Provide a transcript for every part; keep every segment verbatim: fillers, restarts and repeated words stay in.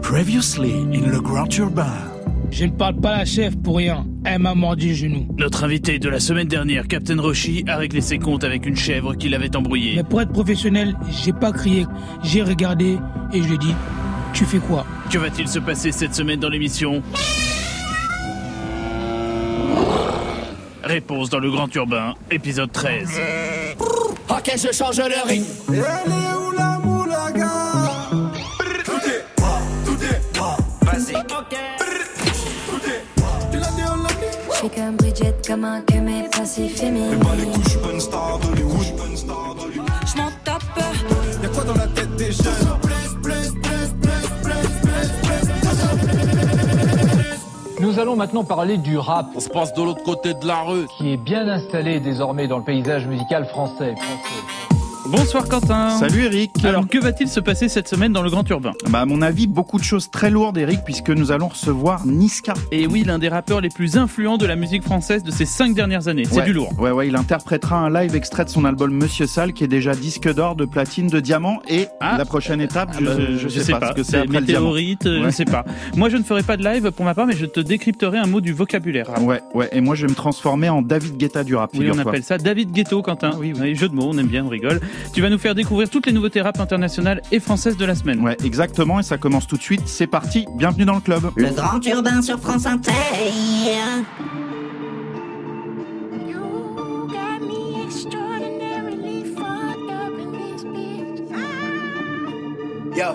Previously in Le Grand Urbain. Je ne parle pas à la chef pour rien. Elle m'a mordu le genou. Notre invité de la semaine dernière, Captain Roshi, a réglé ses comptes avec une chèvre qui l'avait embrouillé. Mais pour être professionnel, j'ai pas crié. J'ai regardé et je lui ai dit, tu fais quoi ? Que va-t-il se passer cette semaine dans l'émission ? Réponse dans Le Grand Urbain, épisode treize. Ok, je change le ring. Je suis comme Bridget, comme un que mes passifs féminins. Mais pas les couilles, j'suis pas une star d'Hollywood. J'm'en tape. Y'a quoi dans la tête des jeunes? Nous allons maintenant parler du rap. On se passe de l'autre côté de la rue. Qui est bien installé désormais dans le paysage musical français. français. Bonsoir Quentin. Salut Eric. Alors que va-t-il se passer cette semaine dans Le Grand Urbain ? Bah à mon avis, beaucoup de choses très lourdes Eric, puisque nous allons recevoir Niska. Et oui, l'un des rappeurs les plus influents de la musique française de ces cinq dernières années. C'est ouais, du lourd. Ouais ouais, il interprétera un live extrait de son album Monsieur Sale, qui est déjà disque d'or, de platine, de diamant. Et ah, la prochaine étape, je, bah, je, je, je sais, sais pas, pas ce que c'est, c'est après météorite, le diamant. Je Ouais. sais pas. Moi je ne ferai pas de live pour ma part, mais je te décrypterai un mot du vocabulaire. Ouais ouais, et moi je vais me transformer en David Guetta du rap. Oui, on appelle ça David Ghetto, Quentin. Ah, oui, oui. Jeu de mots, on aime bien, on rigole. Tu vas nous faire découvrir toutes les nouveautés rap internationales et françaises de la semaine. Ouais, exactement, et ça commence tout de suite. C'est parti, bienvenue dans le club. Le Grand Urbain sur France Inter. Yo.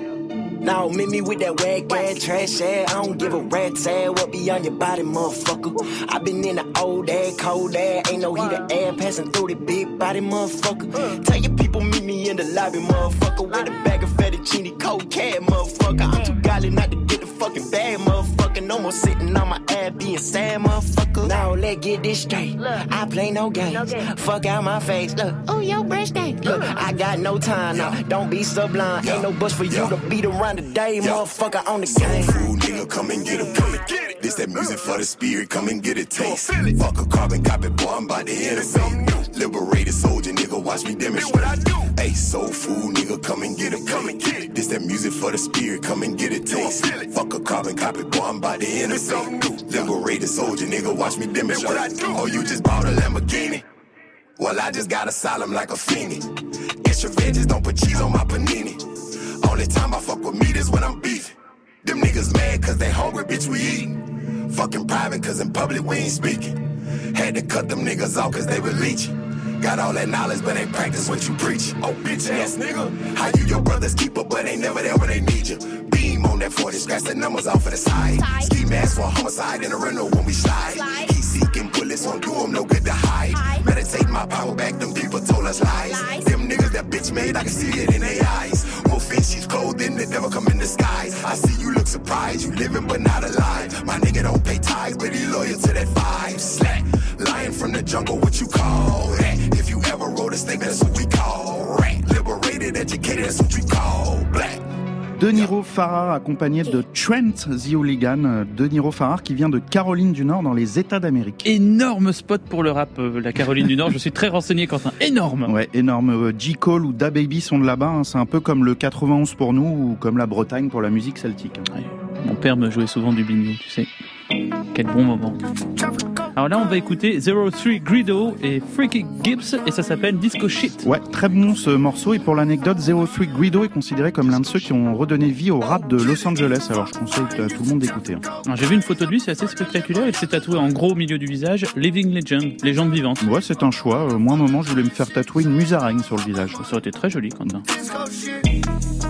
Now meet me with that wag ass trash ass. I don't give a rat's ass what be on your body, motherfucker. I been in the old ass, cold ass, ain't no heater air passing through the big body, motherfucker. Tell your people meet me in the lobby, motherfucker, with a bag of fettuccine cold cat, motherfucker. I'm too godly not to get the fucking bag, motherfucker. No more sitting on my ass being sad, motherfucker. Now let's get this straight. I play no games. No game. Fuck out my face. Look, oh your birthday. Look, I got no time now. Don't be sublime. Ain't no bus for you to beat around today, yeah. Motherfucker on the Soul game. food, nigga, come and get a plate. This that music for the spirit, come and get a taste. Fuck a carbon copy, boy, I'm about to innovate. Liberated soldier, nigga, watch me demonstrate. Hey, soul food, nigga, come and get a plate. This that music for the spirit, come and get a taste. Fuck a carbon copy, boy, I'm about to innovate. Liberated soldier, nigga, watch me demonstrate. Oh, you just bought a Lamborghini? Well, I just got asylum like a fiend. Extra veggies, don't put cheese on my panini. Only time I fuck with meat is when I'm beefing. Them niggas mad cause they hungry, bitch, we eatin'. Fucking private cause in public we ain't speaking. Had to cut them niggas off cause they were leeching. Got all that knowledge but ain't practice what you preach. Oh bitch ass nigga, how you your brother's keeper but ain't never there when they need you. Beam on that forty, scratch the numbers off of the side. Ski mask for homicide in a rental when we slide. Keep seeking bullets, won't do them no good to hide. Meditate my power back, them people told us lies. Them niggas that bitch made, I can see it in their eyes. Wolf in sheep's clothing, the devil come in disguise. I see you look surprised, you living but not alive. My nigga don't pay tithes, but he loyal to that five. Slack, lion from the jungle, what you call that? If you ever wrote a statement, that's what we call rat. Liberated, educated, that's what you call black. De Niro Farrar accompagné de Trent the Hooligan. De Niro Farrar qui vient de Caroline du Nord dans les États d'Amérique. Énorme spot pour le rap, euh, la Caroline du Nord. Je suis très renseigné, Quentin. Énorme. Ouais, énorme. J. Cole ou Da Baby sont de là-bas. Hein. C'est un peu comme le quatre-vingt-onze pour nous ou comme la Bretagne pour la musique celtique. Ouais. Mon père me jouait souvent du bingo, tu sais. Quel bon moment. Alors là, on va écouter zéro trois Greedo et Freaky Gibbs et ça s'appelle Disco Shit. Ouais, très bon ce morceau. Et pour l'anecdote, zéro trois Greedo est considéré comme l'un de ceux qui ont redonné vie au rap de Los Angeles. Alors je conseille à tout le monde d'écouter. Hein. Alors, j'ai vu une photo de lui, c'est assez spectaculaire. Il s'est tatoué en gros au milieu du visage Living Legend, légende vivante. Ouais, c'est un choix. Euh, moi, à un moment, je voulais me faire tatouer une musaraigne sur le visage. Ça aurait été très joli, Quentin. Disco shit.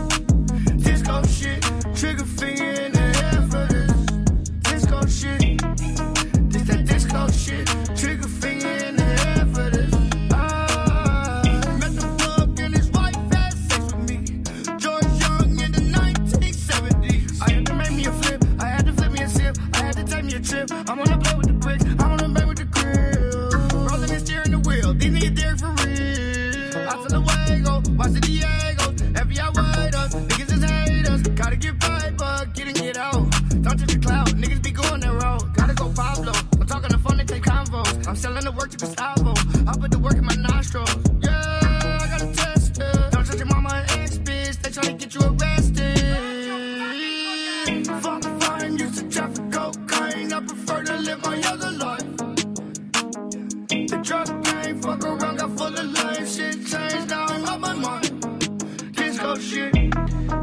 Disco shit. Trigger finger in the air for this. Disco shit. This that disco shit. Trigger finger in the air for this. Ah, met the plug in his white fast sex with me. George Young in the nineteen seventies. I had to make me a flip. I had to flip me a sip. I had to take me a trip. I'm on the play with the bricks. I'm on the play with the grill. Rolling and steering the wheel. These niggas there for real. I feel the Wago. Watch the Diego. F B I white us. Niggas is haters. Gotta get paid, but get in, get out. Don't touch the cloud. Niggas be going that road. Gotta go Pablo. I'm talking to phone, they take convos. I'm selling the work to Gustavo. I put the work in my nostrils. Yeah, I gotta test it. Don't touch your mama and ex bitch. They tryna get you arrested.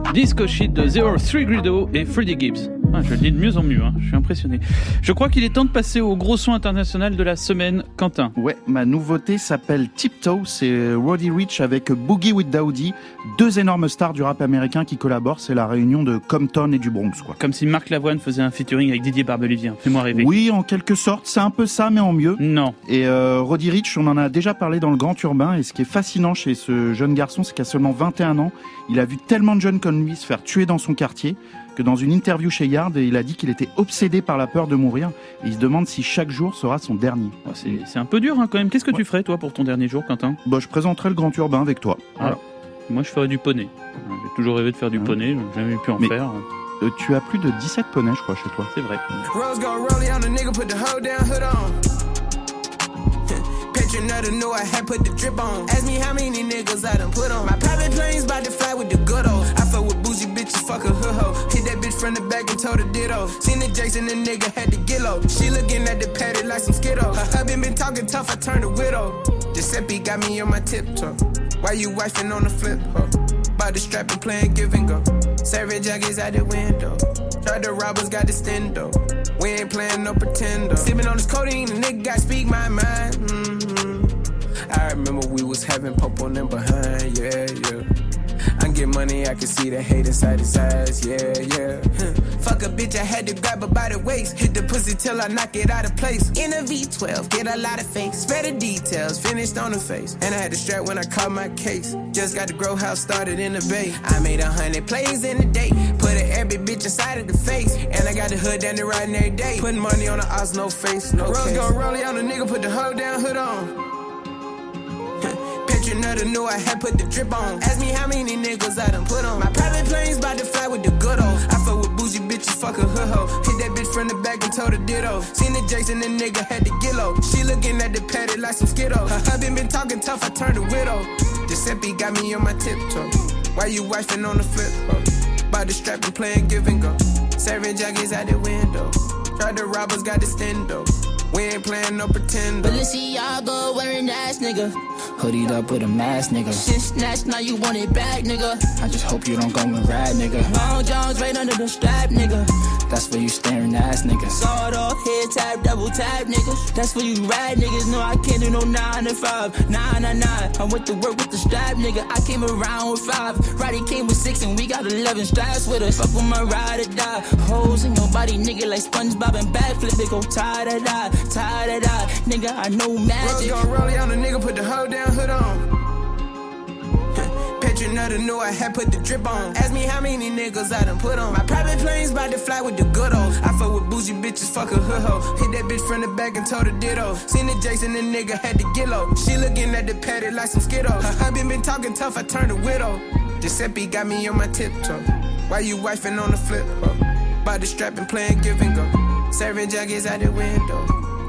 Disco Shit de zéro trois Greedo et Freddie Gibbs. Ah, je le dis de mieux en mieux, hein. Je suis impressionné. Je crois qu'il est temps de passer au gros son international de la semaine, Quentin. Ouais, ma nouveauté s'appelle Tiptoe, c'est Roddy Ricch avec Boogie with Daoudi, deux énormes stars du rap américain qui collaborent, c'est la réunion de Compton et du Bronx, quoi. Comme si Marc Lavoine faisait un featuring avec Didier Barbelivien, fais-moi rêver. Oui, en quelque sorte, c'est un peu ça, mais en mieux. Non. Et euh, Roddy Ricch, on en a déjà parlé dans le Grand Urbain, et ce qui est fascinant chez ce jeune garçon, c'est qu'à seulement vingt et un ans, il a vu tellement de jeunes comme lui se faire tuer dans son quartier, que dans une interview chez Yard, il a dit qu'il était obsédé par la peur de mourir et il se demande si chaque jour sera son dernier. Oh, c'est, c'est un peu dur hein, quand même. Qu'est-ce que ouais. tu ferais toi pour ton dernier jour, Quentin ? Bah, je présenterai le Grand Urbain avec toi. Voilà. Alors, moi je ferais du poney. J'ai toujours rêvé de faire du ouais. poney, j'ai jamais pu en Mais, faire. Euh, tu as plus de dix-sept poneys je crois chez toi. C'est vrai. Picture another knew I had put the drip on. Ask me how many niggas I done put on. My private plane's about to fly with the good old. I fuck with bougie bitches, fuck a hood hoe. Hit that bitch from the back and told her ditto. Seen the Jason, the nigga had to get low. She looking at the patty like some Skittle. Her husband been talking tough, I turned a widow. Giuseppe got me on my tiptoe. Why you wifing on the flip, huh? By the strap and playing give and go. Savage jackets out the window. Tried to rob us, got the stendo. We ain't playing no pretender. Sipping on this codeine, the nigga got speak my mind. Mm-hmm. I remember we was having pop on them behind, yeah, yeah. I get money, I can see the hate inside his eyes, yeah, yeah. Fuck a bitch, I had to grab her by the waist. Hit the pussy till I knock it out of place. In a V twelve, get a lot of face. Spare the details, finished on the face. And I had to strap when I caught my case. Just got the grow house started in the bay. I made a hundred plays in a day. Put a every bitch inside of the face. And I got the hood down the riding every day. Putting money on the odds, no face, no Rose gon' roll on the nigga, put the hoe down, hood on. Picture another knew I had put the drip on. Ask me how many niggas I done put on. My private plane's about to fly with the good old. I fuck with bougie bitches, fuck a hood hoe. Hit that bitch from the back and told her ditto. Seen the Jason, the nigga had to get low. She looking at the patty like some Skittles. Her husband been talking tough, I turned a widow. Giuseppe got me on my tiptoe. Why you wifing on the flip, huh? By the strap and playing give and go. Savage jackets out the window. Tried to rob us, got the stendo. We ain't playing no pretender. Balenciaga wearing ass nigga. Hoodied up with a mask nigga. Shit snatched, now you want it back nigga. I just hope you don't go and ride nigga. Long Jones right under the strap nigga. That's where you staring ass nigga. Sawed off, head tap, double tap niggas. That's where you ride niggas. No, I can't do no nine to five. Nine to nine. I went to work with the strap nigga. I came around with five. Roddy came with six and we got eleven straps with us. Fuck with my ride or die. Hoes in your body nigga like SpongeBob and backflip. It go tie to die. Tired of that, nigga, I know magic. Rose gon' roll on the nigga, put the hoe down, hood on. Picture another knew I had put the drip on. Ask me how many niggas I done put on. My private plane's about to fly with the good old. I fuck with bougie bitches, fuck a hood hoe. Hit that bitch from the back and told her ditto. Seen the Jason, the nigga had to get low. She looking at the patty like some Skittles. Her husband been talking tough, I turned a widow. Giuseppe got me on my tiptoe. Why you wifing on the flip, huh? By the strap and playing give and go. Savage jackets out the window.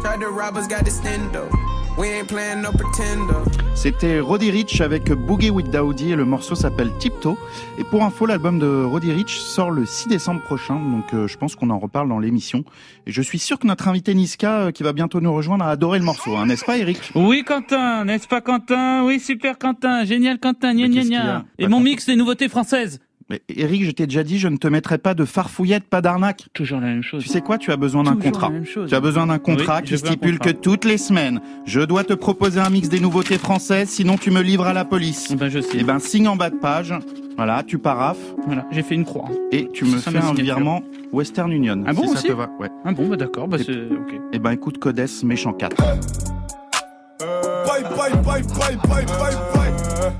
C'était Roddy Ricch avec Boogie with Daoudi et le morceau s'appelle Tiptoe. Et pour info, l'album de Roddy Ricch sort le six décembre prochain, donc euh, je pense qu'on en reparle dans l'émission. Et je suis sûr que notre invité Niska, euh, qui va bientôt nous rejoindre, a adoré le morceau, hein, n'est-ce pas Eric ? Oui Quentin, n'est-ce pas Quentin ? Oui super Quentin, génial Quentin, gna gna gna. Et mon mix des nouveautés françaises. Mais Eric, je t'ai déjà dit, je ne te mettrai pas de farfouillette, pas d'arnaque. Toujours la même chose. Tu sais quoi, tu as besoin d'un Toujours contrat. La même chose. Tu as besoin d'un contrat oui, qui stipule contrat. que toutes les semaines, je dois te proposer un mix des nouveautés françaises, sinon tu me livres à la police. Ben je sais. Et ben signe en bas de page. Voilà, tu paraffes. Voilà, j'ai fait une croix. Et tu me fais un virement Western Union. Ah bon si aussi ça te va. Ouais. Ah bon, bah d'accord, bah et, c'est ok. Et ben écoute, Codes méchant quatre. Bye bye bye bye bye bye bye.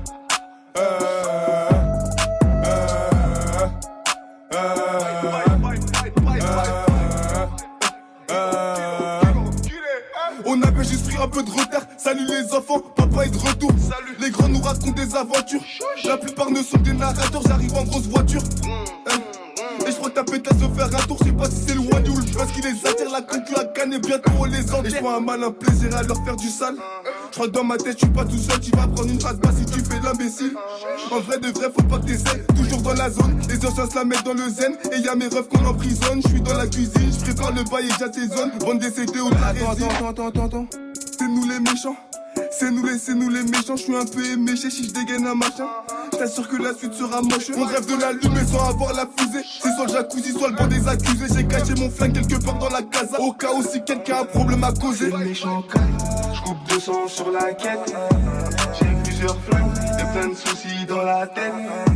On avait juste pris un peu de retard. Salut les enfants, papa est de retour. Salut. Les grands nous racontent des aventures. La plupart ne sont des narrateurs. J'arrive en grosse voiture. Et je crois que ta pétasse veut faire un tour. Je sais pas si c'est le one ou le parce qu'il les attire. La concu à canne et bientôt on les enterre. Et je prends un malin plaisir à leur faire du sale. Je crois que dans ma tête je suis pas tout seul. Tu vas prendre une race basse si tu fais l'imbécile. En vrai de vrai faut pas que t'essayes. Toujours dans la zone, les anciens se la mettent dans le zen. Et y'a mes refs qu'on emprisonne. Je suis dans la cuisine, je prépare le bail et j'assaisonne. Bande des C D au de la résine. Attends, attends, attends, attends, attends. C'est nous les méchants. Laissez-nous, laissez-nous les méchants, je suis un peu éméché si je dégaine un machin. T'assure que la suite sera moche. On rêve de l'allumer sans avoir la fusée. C'est soit le jacuzzi, soit le banc des accusés. J'ai caché mon flingue quelque part dans la casa. Au cas où si quelqu'un a un problème à causer. Le méchant calme, je coupe deux cents sur la quête. J'ai plusieurs flingues et plein de soucis dans la tête.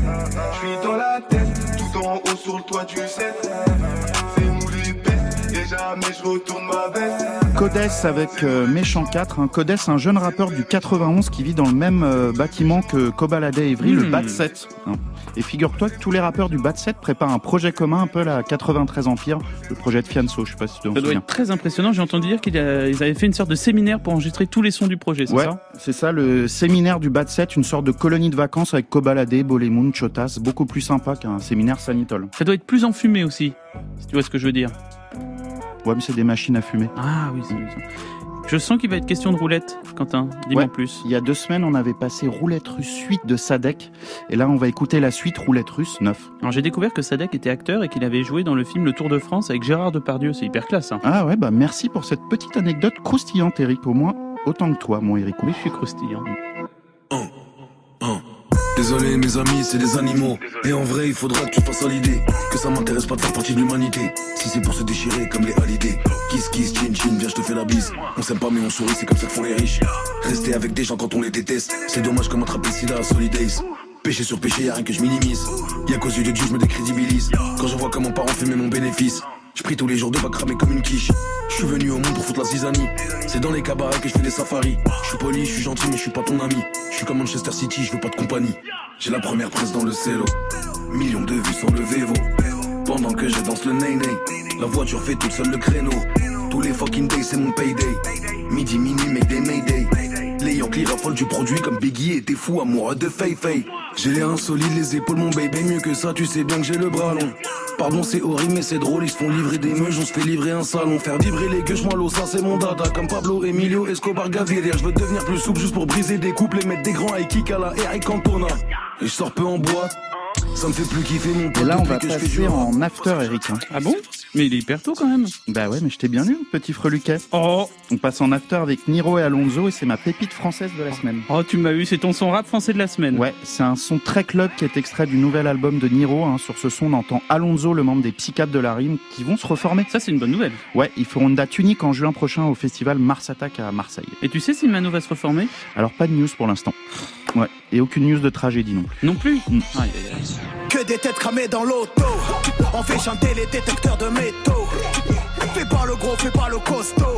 Je suis dans la tête, tout en haut sur le toit du set. C'est nous les bêtes, et jamais je retourne ma veste. Codès avec euh, Méchant quatre. Hein. Codès, un jeune rappeur du quatre-vingt-onze qui vit dans le même euh, bâtiment que Kobalade Evry, mmh. le Bat sept. Hein. Et figure-toi que tous les rappeurs du Bat sept préparent un projet commun, un peu la quatre-vingt-treize Empire, le projet de Fianso, je sais pas si tu t'en souviens. Ça doit être très impressionnant, j'ai entendu dire qu'ils avaient fait une sorte de séminaire pour enregistrer tous les sons du projet, c'est ouais, ça ? C'est ça, le séminaire du Bat sept, une sorte de colonie de vacances avec Kobalade, Bolemoun, Chotas, beaucoup plus sympa qu'un séminaire Sanitol. Ça doit être plus enfumé aussi, si tu vois ce que je veux dire. Ouais, mais c'est des machines à fumer. Ah oui, c'est ça. Je sens qu'il va être question de roulette, Quentin. Dis-moi ouais, plus. Il y a deux semaines, on avait passé Roulette Russe huit de Sadek. Et là, on va écouter la suite Roulette Russe neuf. Alors, j'ai découvert que Sadek était acteur et qu'il avait joué dans le film Le Tour de France avec Gérard Depardieu. C'est hyper classe. Hein. Ah ouais, bah merci pour cette petite anecdote croustillante, Eric. Au moins, autant que toi, mon Eric. Oui, je suis croustillant. Un, un. Désolé mes amis, c'est des animaux. Et en vrai, il faudra que tu fasses à l'idée que ça m'intéresse pas de faire partie de l'humanité. Si c'est pour se déchirer comme les Hallyday. Kiss kiss, chin chin, viens je te fais la bise. On s'aime pas mais on sourit, c'est comme ça que font les riches. Rester avec des gens quand on les déteste, c'est dommage comme attraper le sida à Solidays. Péché sur péché, y'a rien que je minimise. Y'a qu'aux yeux de Dieu je me décrédibilise. Quand je vois comment parents fument mon bénéfice, je prie tous les jours de pas cramer comme une quiche. Je suis venu au monde pour foutre la zizanie. C'est dans les cabarets que je fais des safaris. Je suis poli, je suis gentil mais je suis pas ton ami. Je suis comme Manchester City, je veux pas de compagnie. J'ai la première presse dans le cello. Millions de vues sans le Vevo. Pendant que je danse le ney-ney, la voiture fait toute seule le créneau. Tous les fucking days c'est mon payday. Midi minuit make des mayday. Les Yankees raffolent du produit comme Biggie et t'es fou amoureux de Fay Fay. J'ai les reins solides, les épaules mon baby. Mieux que ça tu sais bien que j'ai le bras long. Pardon c'est horrible mais c'est drôle. Ils se font livrer des meuges, on se fait livrer un salon. Faire vibrer les gueuches, moi l'eau ça c'est mon dada. Comme Pablo, Emilio, Escobar, Gaviria. Je veux devenir plus souple juste pour briser des couples et mettre des grands high kicks à la Eric Cantona. Et je sors peu en boîte. Ça me fait plus kiffer mon pote. Et là, on va que passer je fais en after, Eric. Hein. Ah bon? Mais il est hyper tôt quand même. Bah ouais, mais je t'ai bien eu, petit freluquet. Oh. On passe en after avec Niro et Alonso et c'est ma pépite française de la semaine. Oh, tu m'as eu, c'est ton son rap français de la semaine. Ouais, c'est un son très club qui est extrait du nouvel album de Niro. Hein. Sur ce son, on entend Alonso, le membre des Psychiatres de la Rime, qui vont se reformer. Ça, c'est une bonne nouvelle. Ouais, ils feront une date unique en juin prochain au festival Mars Attack à Marseille. Et tu sais si Mano va se reformer? Alors, pas de news pour l'instant. Ouais, et aucune news de tragédie non plus. Non plus mmh. Aïe, aïe, aïe. Que des têtes cramées dans l'auto. On fait chanter les détecteurs de métaux. Fais pas le gros, fais pas le costaud.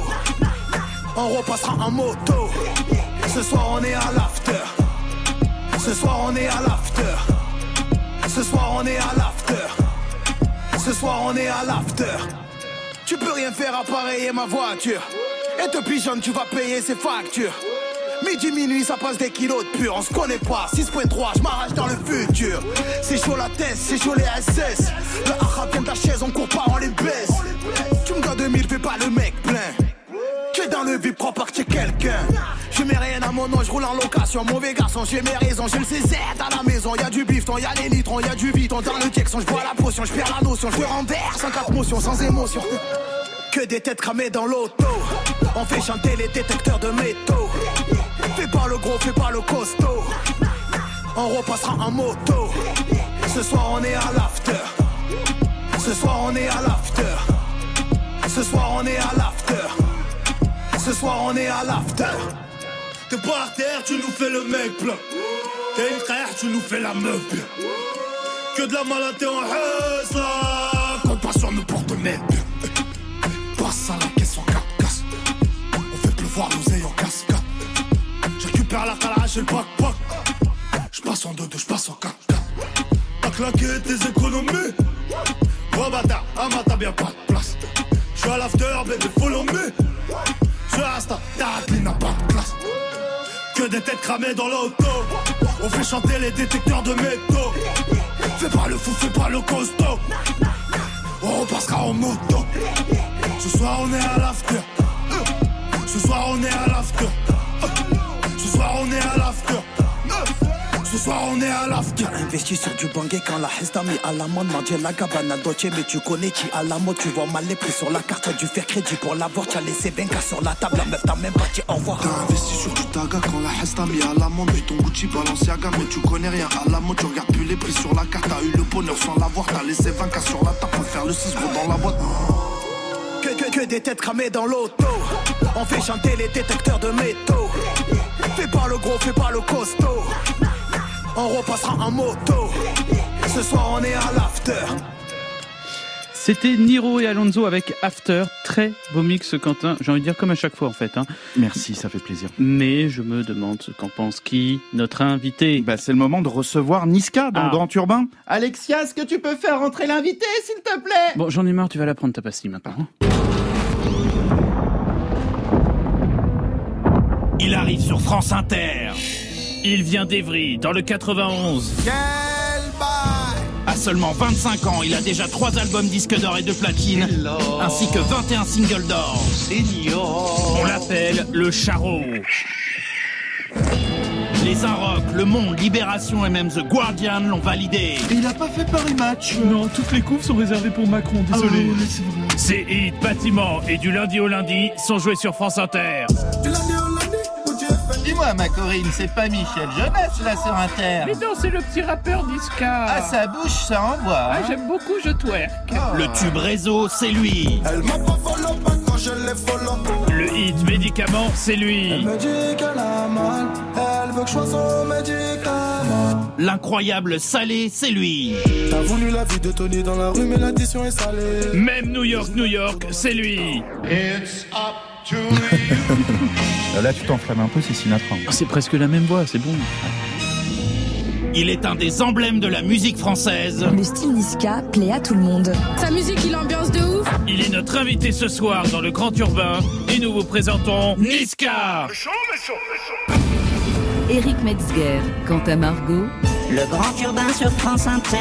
On repassera en moto. Ce soir on est à l'after. Ce soir on est à l'after. Ce soir on est à l'after. Ce soir on est à l'after. Tu peux rien faire appareiller ma voiture. Et depuis jeune tu vas payer ses factures. Midi, minuit, ça passe des kilos de pur. On se connaît pas, six point trois, je m'arrache dans le futur. C'est chaud la tête, c'est chaud les S S. Le haha vient de la chaise, on court pas, on les baisse. Tu me donnes deux mille, fais pas le mec plein. T'es dans le vide, prends pas que t'es quelqu'un. Je mets rien à mon nom, je roule en location. Mauvais garçon, j'ai mes raisons, j'ai le C Z à la maison. Y'a du bifton, y'a les litrons, y'a du bidon. Dans le Texan, je bois la potion, je perds la notion. Je renverse sans quatre motions, sans émotion. Que des têtes cramées dans l'auto. On fait chanter les détecteurs de métaux. Fais pas le gros, fais pas le costaud. On repassera en moto. Ce soir on est à l'after. Ce soir on est à l'after. Ce soir on est à l'after. Ce soir on est à l'after. T'es par terre, tu nous fais le mec plein. T'es une frère, tu nous fais la meuf bien. Que de la maladie en haisse là. Compte pas sur nous pour te mettre bien. Passe à la caisse en quatre casse. On fait pleuvoir l'oseille en cascade. J'récupère la calage et le pack-pack. J'passe en deux deux, j'passe en quatre quatre. T'as claqué tes économies. Oh bâtard, ah bah t'as bien pas de place. J'suis à l'after, baby, follow me. J'suis à Insta, ta clean n'a pas de classe. Que des têtes cramées dans l'auto. On fait chanter les détecteurs de métaux. Fais pas le fou, fais pas le costaud. On repassera en moto. Ce soir on est à l'after. Ce soir on est à l'after. Ce soir on est à l'after. Ce soir on on est à l'after. J'ai investi sur du bangé quand la Hesta mis à la mode. Mandier la Gabbana Dolce, mais tu connais qui à la mode. Tu vois mal les prix sur la carte, t'as dû faire crédit pour l'avoir. T'as laissé vingt K sur la table, la meuf t'a même pas dit au revoir. T'as investi sur du taga quand la Hesta mis à la mode. Mais ton Gucci Balenciaga, mais tu connais rien à la mode. Tu regardes plus les prix sur la carte, t'as eu le bonheur sans l'avoir. T'as laissé vingt K sur la table pour faire le six gros dans la boîte. Que, que, que des têtes cramées dans l'auto. On fait chanter les détecteurs de métaux. Fais pas le gros, fais pas le costaud. On repassera en moto. Ce soir on est à l'after. C'était Niro et Alonso avec After. Très beau mix, Quentin. J'ai envie de dire comme à chaque fois en fait. Hein. Merci, ça fait plaisir. Mais je me demande ce qu'en pense qui, notre invité. Bah, c'est le moment de recevoir Niska dans ah. le Grand Urbain. Alexia, est-ce que tu peux faire rentrer l'invité, s'il te plaît? Bon, j'en ai marre, tu vas la prendre ta pastille maintenant. Il arrive sur France Inter. Il vient d'Evry, dans le quatre-vingt-onze. Quel bail! À seulement vingt-cinq ans, il a déjà trois albums disques d'or et de platine, Hello. ainsi que vingt et un singles d'or. Senior. On l'appelle le Charot. Les Inrock, Le Monde, Libération et même The Guardian l'ont validé. Et il a pas fait Paris Match. Non, toutes les couves sont réservées pour Macron, désolé. Ah, c'est vrai. Ces hits, bâtiments et du lundi au lundi sont joués sur France Inter. Du lundi au lundi. Dis-moi, ma Corinne, c'est pas Michel Jonas, là, sur Inter? Mais non, c'est le petit rappeur Niska. Ah, sa bouche, ça envoie. Ah, hein. j'aime beaucoup, je twerk. Oh. Le tube réseau, c'est lui. Elle m'a pas follow back quand je l'ai follow. Le hit médicament, c'est lui. Elle me dit qu'elle a mal, elle veut que je sois son médicament. L'incroyable Salé, c'est lui. T'as voulu la vie de Tony dans la rue, mais l'addition est salée. Même New York, New York, c'est lui. It's up to you. Là, tu t'enflammes un peu, c'est Sinatra. Oh, c'est presque la même voix, c'est bon. Il est un des emblèmes de la musique française. Le style Niska plaît à tout le monde. Sa musique, il ambiance de ouf. Il est notre invité ce soir dans le Grand Urbain et nous vous présentons Niska. Eric Metzger, Quentin Margot. Le Grand Urbain sur France Inter.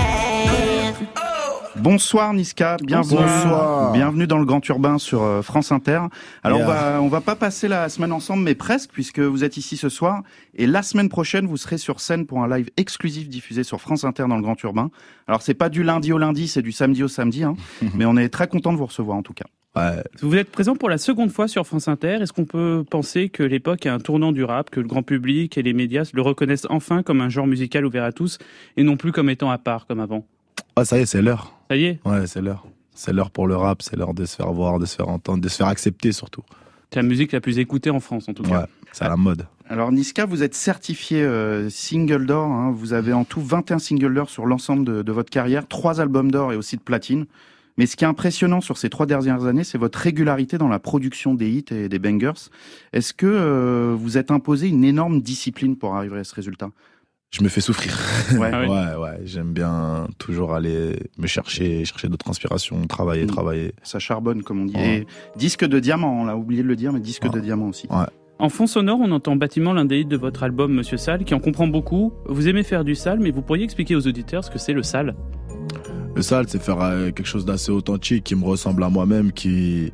Bonsoir Niska, bienvenue, Bonsoir. bienvenue dans le Grand Urbain sur euh, France Inter. Alors yeah. on va on va pas passer la semaine ensemble, mais presque, puisque vous êtes ici ce soir et la semaine prochaine vous serez sur scène pour un live exclusif diffusé sur France Inter dans le Grand Urbain. Alors c'est pas du lundi au lundi, c'est du samedi au samedi, hein, mais on est très content de vous recevoir en tout cas. Ouais. Vous êtes présent pour la seconde fois sur France Inter. Est-ce qu'on peut penser que l'époque est un tournant du rap, que le grand public et les médias le reconnaissent enfin comme un genre musical ouvert à tous et non plus comme étant à part comme avant? Ah, ça y est, c'est l'heure. Ça y est? Ouais, c'est l'heure. C'est l'heure pour le rap, c'est l'heure de se faire voir, de se faire entendre, de se faire accepter surtout. C'est la musique la plus écoutée en France en tout cas. Ouais, c'est à la mode. Alors Niska, vous êtes certifié euh, single d'or, hein. Vous avez en tout vingt et un singles d'or sur l'ensemble de, de votre carrière, trois albums d'or et aussi de platine. Mais ce qui est impressionnant sur ces trois dernières années, c'est votre régularité dans la production des hits et des bangers. Est-ce que euh, vous êtes imposé une énorme discipline pour arriver à ce résultat? Je me fais souffrir. Ouais, ouais, ouais. J'aime bien toujours aller me chercher, chercher d'autres inspirations, travailler, mmh. travailler. Ça charbonne, comme on dit. Ouais. Et disque de diamant, on l'a oublié de le dire, mais disque ouais. de diamant aussi. Ouais. En fond sonore, on entend Bâtiment, l'un des hits de votre album Monsieur Sale, qui en comprend beaucoup. Vous aimez faire du sale, mais vous pourriez expliquer aux auditeurs ce que c'est le sale? Le sale, c'est faire quelque chose d'assez authentique, qui me ressemble à moi-même, qui...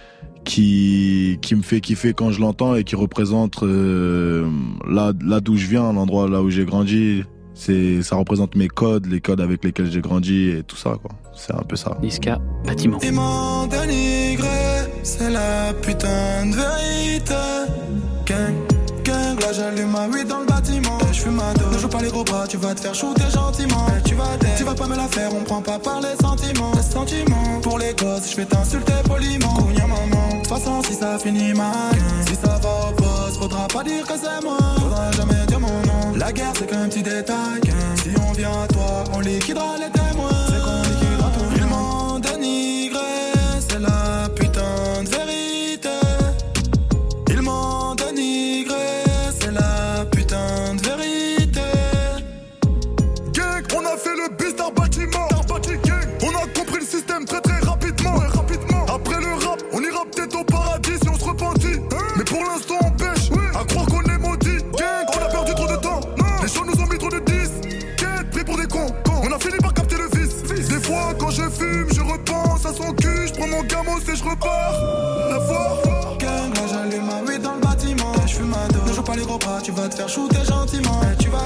qui qui me fait kiffer quand je l'entends et qui représente euh, là là d'où je viens, l'endroit là où j'ai grandi. C'est ça représente mes codes, les codes avec lesquels j'ai grandi et tout ça quoi. C'est un peu ça. Niska, Bâtiment. Ils m'ont dénigré, c'est la putain de vérité. Gang, gang, là j'allume ma weed dans le bâtiment. Je fume ma dos, ne joue pas les gros bras, tu vas te faire shooter gentiment. Tu vas t'aider, tu vas pas me la faire, on prend pas par les sentiments. Les sentiments, pour les gosses, je vais t'insulter poliment. Cogna maman, de toute façon si ça finit mal, si ça va au boss, faudra pas dire que c'est moi. Faudra jamais dire mon nom, la guerre c'est qu'un petit détail. Si on vient à toi, on liquidera les témoins. C'est qu'on liquidera tout. Ils m'ont dénigré, c'est la putain de vérité. Ils m'ont dénigré, c'est la putain de vérité. Gang, on a fait le bis d'un bâtiment. On a compris le système très très rapidement. Après le rap, on ira peut-être au paradis si on se repentit. Mais pour l'instant on pêche, à croire qu'on est maudit. Gang, on a perdu trop de temps. Les gens nous ont mis trop de dix. Gang, pris pour des cons. On a fini par capter le vice. Des fois quand je fume, je repense à son cul. Je prends mon gamos et je repars. La fois. Gang, là j'allume ma weed dans le bâtiment. Je fume ma dos, ne joue pas les gros bras, tu vas te faire shooter gentiment. Tu vas t'aider, tu vas pas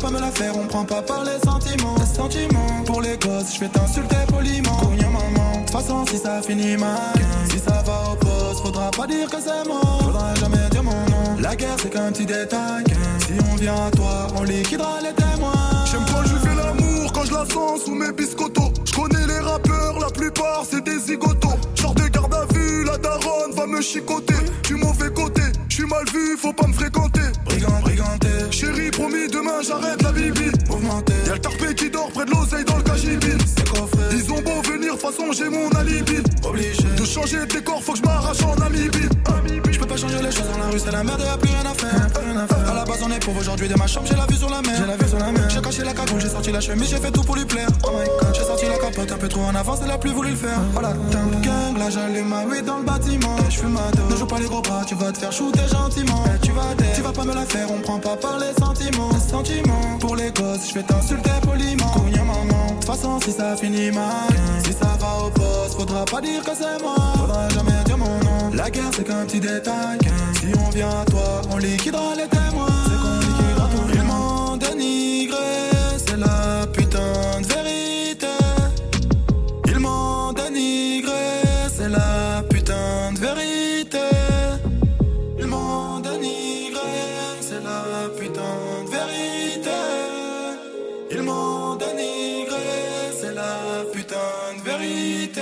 pas me la faire, on prend pas par les sentiments. Les sentiments, pour les gosses, je vais t'insulter poliment. Cognon maman, de toute façon si ça finit mal, si ça va au poste, faudra pas dire que c'est mort. Faudra jamais dire mon nom. La guerre c'est qu'un petit détail, si on vient à toi, on liquidera les témoins. J'aime quand je fais l'amour, quand je la sens sous mes biscottos. Je connais les rappeurs, la plupart c'est des zigotos. Genre de garde à vue, la daronne va me chicoter. Du mauvais côté, je suis mal vu, faut pas me fréquenter. Brigand, briganté, chérie promis demain j'arrête la bibi. Mouvementé, y'a le tarpé qui dort près de l'oseille dans le cagibi. C'est coffré, ils ont beau venir, façon j'ai mon alibi. Obligé de changer de décor, faut que je m'arrache en Namibie. Je peux pas changer les choses dans la rue, c'est la merde, y'a plus rien à faire. Rien à faire. À la base on est pauvre aujourd'hui de ma chambre, j'ai la vue sur la mer. J'ai la vue sur la mer. J'ai caché la cagoule, j'ai sorti la chemise, j'ai fait tout pour lui plaire. Oh my god, j'ai sorti la capote un peu trop en avance, elle a plus voulu le faire. Voilà, t'as le gang, là j'allume ma weed dans le bâtiment. Et je fume ma dos, ne joue pas les gros bras, tu vas te faire shooter gentiment. Et tu vas dé, tu vas pas me la faire, on prend pas par les sentiments. Les sentiments, pour les gosses, je vais t'insulter poliment. Cognon maman, de toute façon si ça finit mal, si ça va au poste, faudra pas dire que c'est moi. Faudra jamais dire mon nom. La guerre c'est qu'un petit détail, si on vient à toi, on liquidera les témoins. C'est qu'on liquidera tout le monde dénigré, c'est la putain de vérité. Ils m'ont dénigré, c'est la putain de vérité. Ils m'ont dénigré, c'est la putain de vérité. Ils m'ont dénigré, c'est la putain de vérité.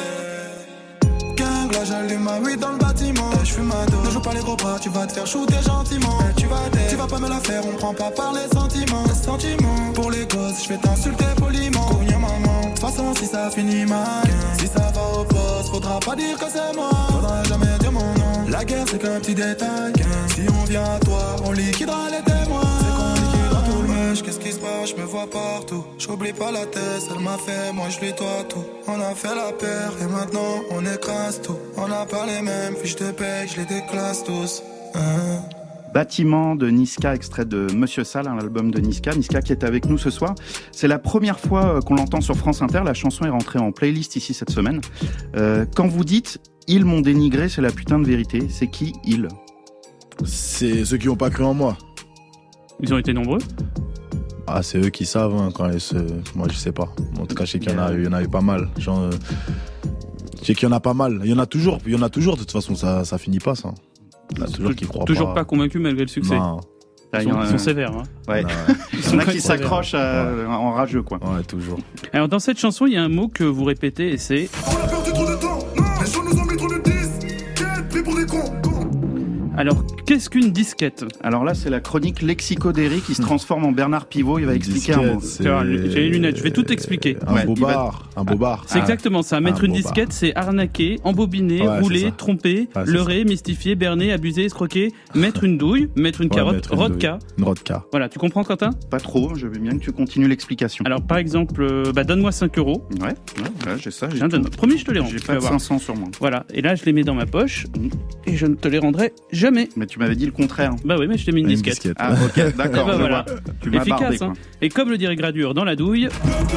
Gang, là j'allume ma weed dans le bâtiment. Et je fume ma dos, ne joue pas les gros bras, tu vas te faire shooter gentiment. Et tu vas dé, tu vas pas me la faire, on prend pas par les sentiments. Les sentiments, pour les gosses, je vais t'insulter poliment. Cognon maman, de toute façon si ça finit mal, si ça va au poste, faudra pas dire que c'est moi. Faudra jamais dire mon nom. La guerre c'est qu'un petit détail, si on vient à toi, on liquidera les témoins. C'est qu'on liquidera tout le mèche, qu'est-ce qui se passe, je me vois partout. J'oublie pas la tête, elle m'a fait, moi je lui dois tout. On a fait la paire et maintenant on écrase tout. On n'a pas les mêmes fiches de paye, je les déclasse tous. Hein. Bâtiment de Niska, extrait de Monsieur Sall, hein, l'album de Niska. Niska qui est avec nous ce soir. C'est la première fois qu'on l'entend sur France Inter. La chanson est rentrée en playlist ici cette semaine. Euh, quand vous dites « ils m'ont dénigré, c'est la putain de vérité », c'est qui « ils » ? C'est ceux qui n'ont pas cru en moi. Ils ont été nombreux ? Ah, c'est eux qui savent, hein, quand ils se... Moi, je sais pas. En tout cas, je sais qu'il y en a, il y en a eu pas mal. Genre, euh... je sais qu'il y en a pas mal. Il y en a toujours. Il y en a toujours. De toute façon, ça, ça finit pas, ça. Il y en a toujours qui croient pas. Toujours pas convaincus malgré le succès. Non. Ils sont, ils sont sévères. Hein. Ouais. Non, ouais. Il y en a qui s'accrochent à... ouais. en rageux, quoi. Ouais, toujours. Alors, dans cette chanson, il y a un mot que vous répétez et c'est... On a perdu trop de temps. Les gens nous ont mis trop de disques. Pris pour des cons. Alors, qu'est-ce qu'une disquette ? Alors là, c'est la chronique Lexico d'Eric qui se transforme en Bernard Pivot. Il va expliquer disquette, un mot. c'est... J'ai les lunettes, je vais tout expliquer. Un Ouais, bobard. Va... Un bobard. C'est ah, exactement ça. Mettre une disquette, c'est arnaquer, embobiner, ouais, rouler, tromper, ouais, leurrer, ça. mystifier, berner, abuser, escroquer, mettre une douille, mettre une ouais, carotte, mettre une rodka. Une rodka. Voilà, tu comprends, Quentin ? Pas trop, je veux bien que tu continues l'explication. Alors, par exemple, euh, bah, donne-moi cinq euros. Ouais, ouais, ouais j'ai ça. J'ai Tiens, donne... Promis, je te les rends. J'ai pas de cinq cents sur moi. Voilà, et là, je les mets dans ma poche et je ne te les rendrai jamais. Mais tu m'avais dit le contraire. Bah oui, mais je t'ai mis une, une disquette. disquette. Ah ok, d'accord. Bah, voilà. Tu m'as efficace, bardé, hein. Et comme le dirait Gradure dans la douille.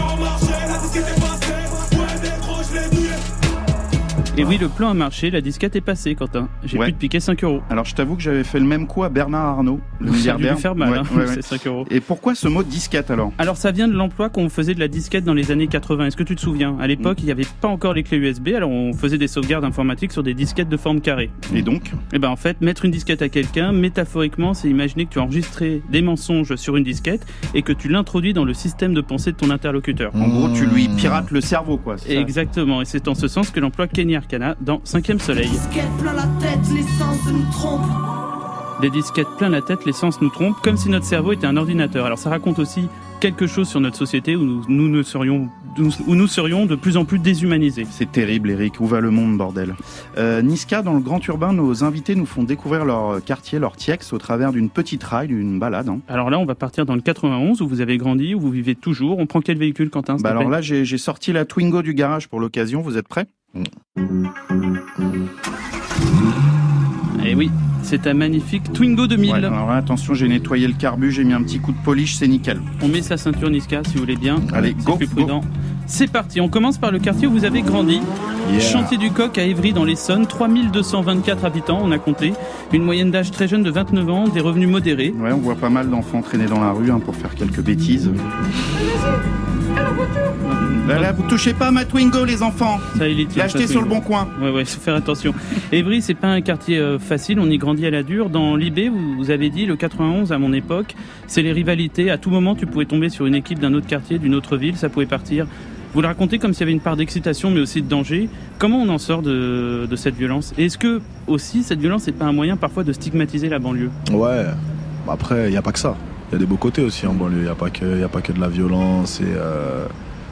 Et oui, le plan a marché, la disquette est passée, Quentin. J'ai ouais. pu te piquer cinq euros. Alors je t'avoue que j'avais fait le même coup à Bernard Arnault, le milliardaire. Ça a dû lui faire mal, ouais, hein, ouais, ouais. c'est cinq euros. Et pourquoi ce mot disquette alors ? Alors ça vient de l'emploi qu'on faisait de la disquette dans les années quatre-vingts. Est-ce que tu te souviens ? À l'époque, mmh. il n'y avait pas encore les clés U S B, alors on faisait des sauvegardes informatiques sur des disquettes de forme carrée. Et donc ? Eh ben en fait, mettre une disquette à quelqu'un, métaphoriquement, c'est imaginer que tu as enregistré des mensonges sur une disquette et que tu l'introduis dans le système de pensée de ton interlocuteur. En mmh. gros, tu lui pirates le cerveau, quoi. Et exactement, et c'est en ce sens que l'emploie Kenny Arcana dans Cinquième Soleil. Plein la tête, l'essence nous trompe. Des disquettes plein la tête, l'essence nous trompe, comme si notre cerveau était un ordinateur. Alors ça raconte aussi quelque chose sur notre société où nous, nous, ne serions, où nous serions de plus en plus déshumanisés. C'est terrible, Eric. Où va le monde, bordel ? euh, Niska, dans le Grand Urbain, nos invités nous font découvrir leur quartier, leur Tiex, au travers d'une petite ride, d'une balade. Hein. Alors là, on va partir dans le quatre-vingt-onze, où vous avez grandi, où vous vivez toujours. On prend quel véhicule, Quentin ? Bah alors là, j'ai, j'ai sorti la Twingo du garage pour l'occasion. Vous êtes prêts ? Eh oui, c'est un magnifique Twingo deux mille. Ouais, alors là, attention, j'ai nettoyé le carbu, j'ai mis un petit coup de polish, c'est nickel. On met sa ceinture Niska, si vous voulez bien. Allez, c'est go, plus prudent. Go. C'est parti, on commence par le quartier où vous avez grandi. Yeah. Chantier du Coq à Évry dans l'Essonne, trois mille deux cent vingt-quatre habitants, on a compté. Une moyenne d'âge très jeune de vingt-neuf ans, des revenus modérés. Ouais, on voit pas mal d'enfants traîner dans la rue hein, pour faire quelques bêtises. Là, là, vous touchez pas à ma Twingo, les enfants. Ça, il est L'ai acheté sur le bon coin. Ouais, ouais, faut faire attention. Évry, c'est pas un quartier euh, facile, on y grandit à la dure. Dans l'I B, vous, vous avez dit, le quatre-vingt-onze, à mon époque, c'est les rivalités. À tout moment, tu pouvais tomber sur une équipe d'un autre quartier, d'une autre ville, ça pouvait partir. Vous le racontez comme s'il y avait une part d'excitation, mais aussi de danger. Comment on en sort de, de cette violence ? Et est-ce que, aussi, cette violence n'est pas un moyen parfois de stigmatiser la banlieue ? Ouais, après, il n'y a pas que ça. Il y a des beaux côtés aussi en banlieue. Il n'y a pas que, y a pas que de la violence et... Euh...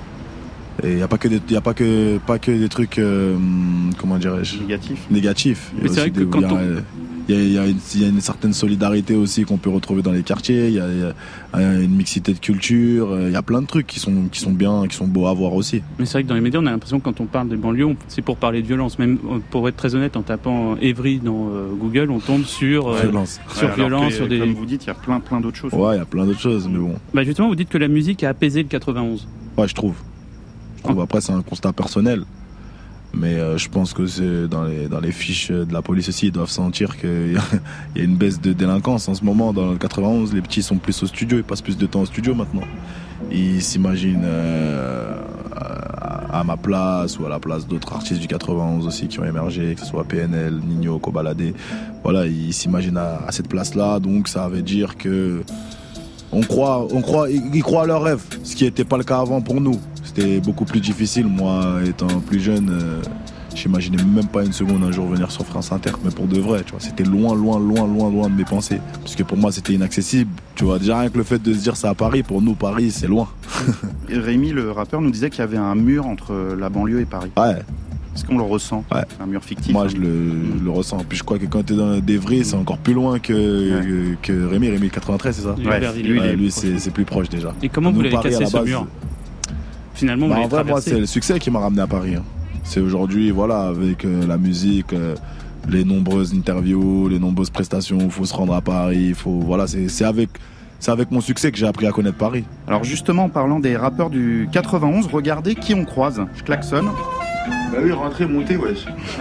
Et il n'y a pas que des, y a pas que, pas que des trucs, euh, comment dirais-je, négatifs. Négatifs. Mais c'est vrai que quand on... Il y, y, y a une certaine solidarité aussi qu'on peut retrouver dans les quartiers. Il y, y a une mixité de culture. Il y a plein de trucs qui sont, qui sont bien, qui sont beaux à voir aussi. Mais c'est vrai que dans les médias, on a l'impression que quand on parle des banlieues, c'est pour parler de violence. Même pour être très honnête, en tapant Évry dans euh, Google, on tombe sur euh, violence, sur, ouais, violence, que, sur des. Comme vous dites, il y a plein, plein d'autres choses. Ouais, il y a plein d'autres choses, mais bon. Bah justement, vous dites que la musique a apaisé le quatre-vingt-onze. Ouais, je trouve. Je trouve. Après, c'est un constat personnel. Mais euh, je pense que c'est dans les, dans les fiches de la police aussi, ils doivent sentir qu'il y a une baisse de délinquance en ce moment. Dans le quatre-vingt-onze, les petits sont plus au studio, ils passent plus de temps au studio maintenant. Ils s'imaginent euh, à, à ma place ou à la place d'autres artistes du quatre-vingt-onze aussi qui ont émergé, que ce soit P N L, Nino, Kobalade. Voilà, ils s'imaginent à, à cette place-là, donc ça veut dire que on croit, on croit, ils croient à leur rêve, ce qui n'était pas le cas avant pour nous. C'était beaucoup plus difficile. Moi, étant plus jeune, euh, j'imaginais même pas une seconde un jour venir sur France Inter, mais pour de vrai, tu vois, c'était loin, loin, loin, loin, loin de mes pensées. Parce que pour moi, c'était inaccessible. Tu vois, déjà rien que le fait de se dire ça à Paris, pour nous, Paris, c'est loin. Et Rémi, le rappeur, nous disait qu'il y avait un mur entre la banlieue et Paris. Ouais. Est-ce qu'on le ressent ? Ouais. Un mur fictif. Moi, je le, je le ressens. Puis je crois que quand t'es dans d'Evry, c'est encore plus loin que, ouais. que, que Rémi. Rémi, quatre-vingt-treize, c'est ça ? Ouais. Lui, ouais, lui c'est, c'est plus proche déjà. Et comment vous l'avez cassé ce mur ? Finalement, bah, vous en vrai, moi, c'est le succès qui m'a ramené à Paris. Hein. C'est aujourd'hui, voilà, avec euh, la musique, euh, les nombreuses interviews, les nombreuses prestations, il faut se rendre à Paris, il faut, voilà, c'est, c'est avec, c'est avec mon succès que j'ai appris à connaître Paris. Alors justement, en parlant des rappeurs du quatre-vingt-onze, regardez qui on croise. Je klaxonne. Bah oui, rentrez, montez, wesh.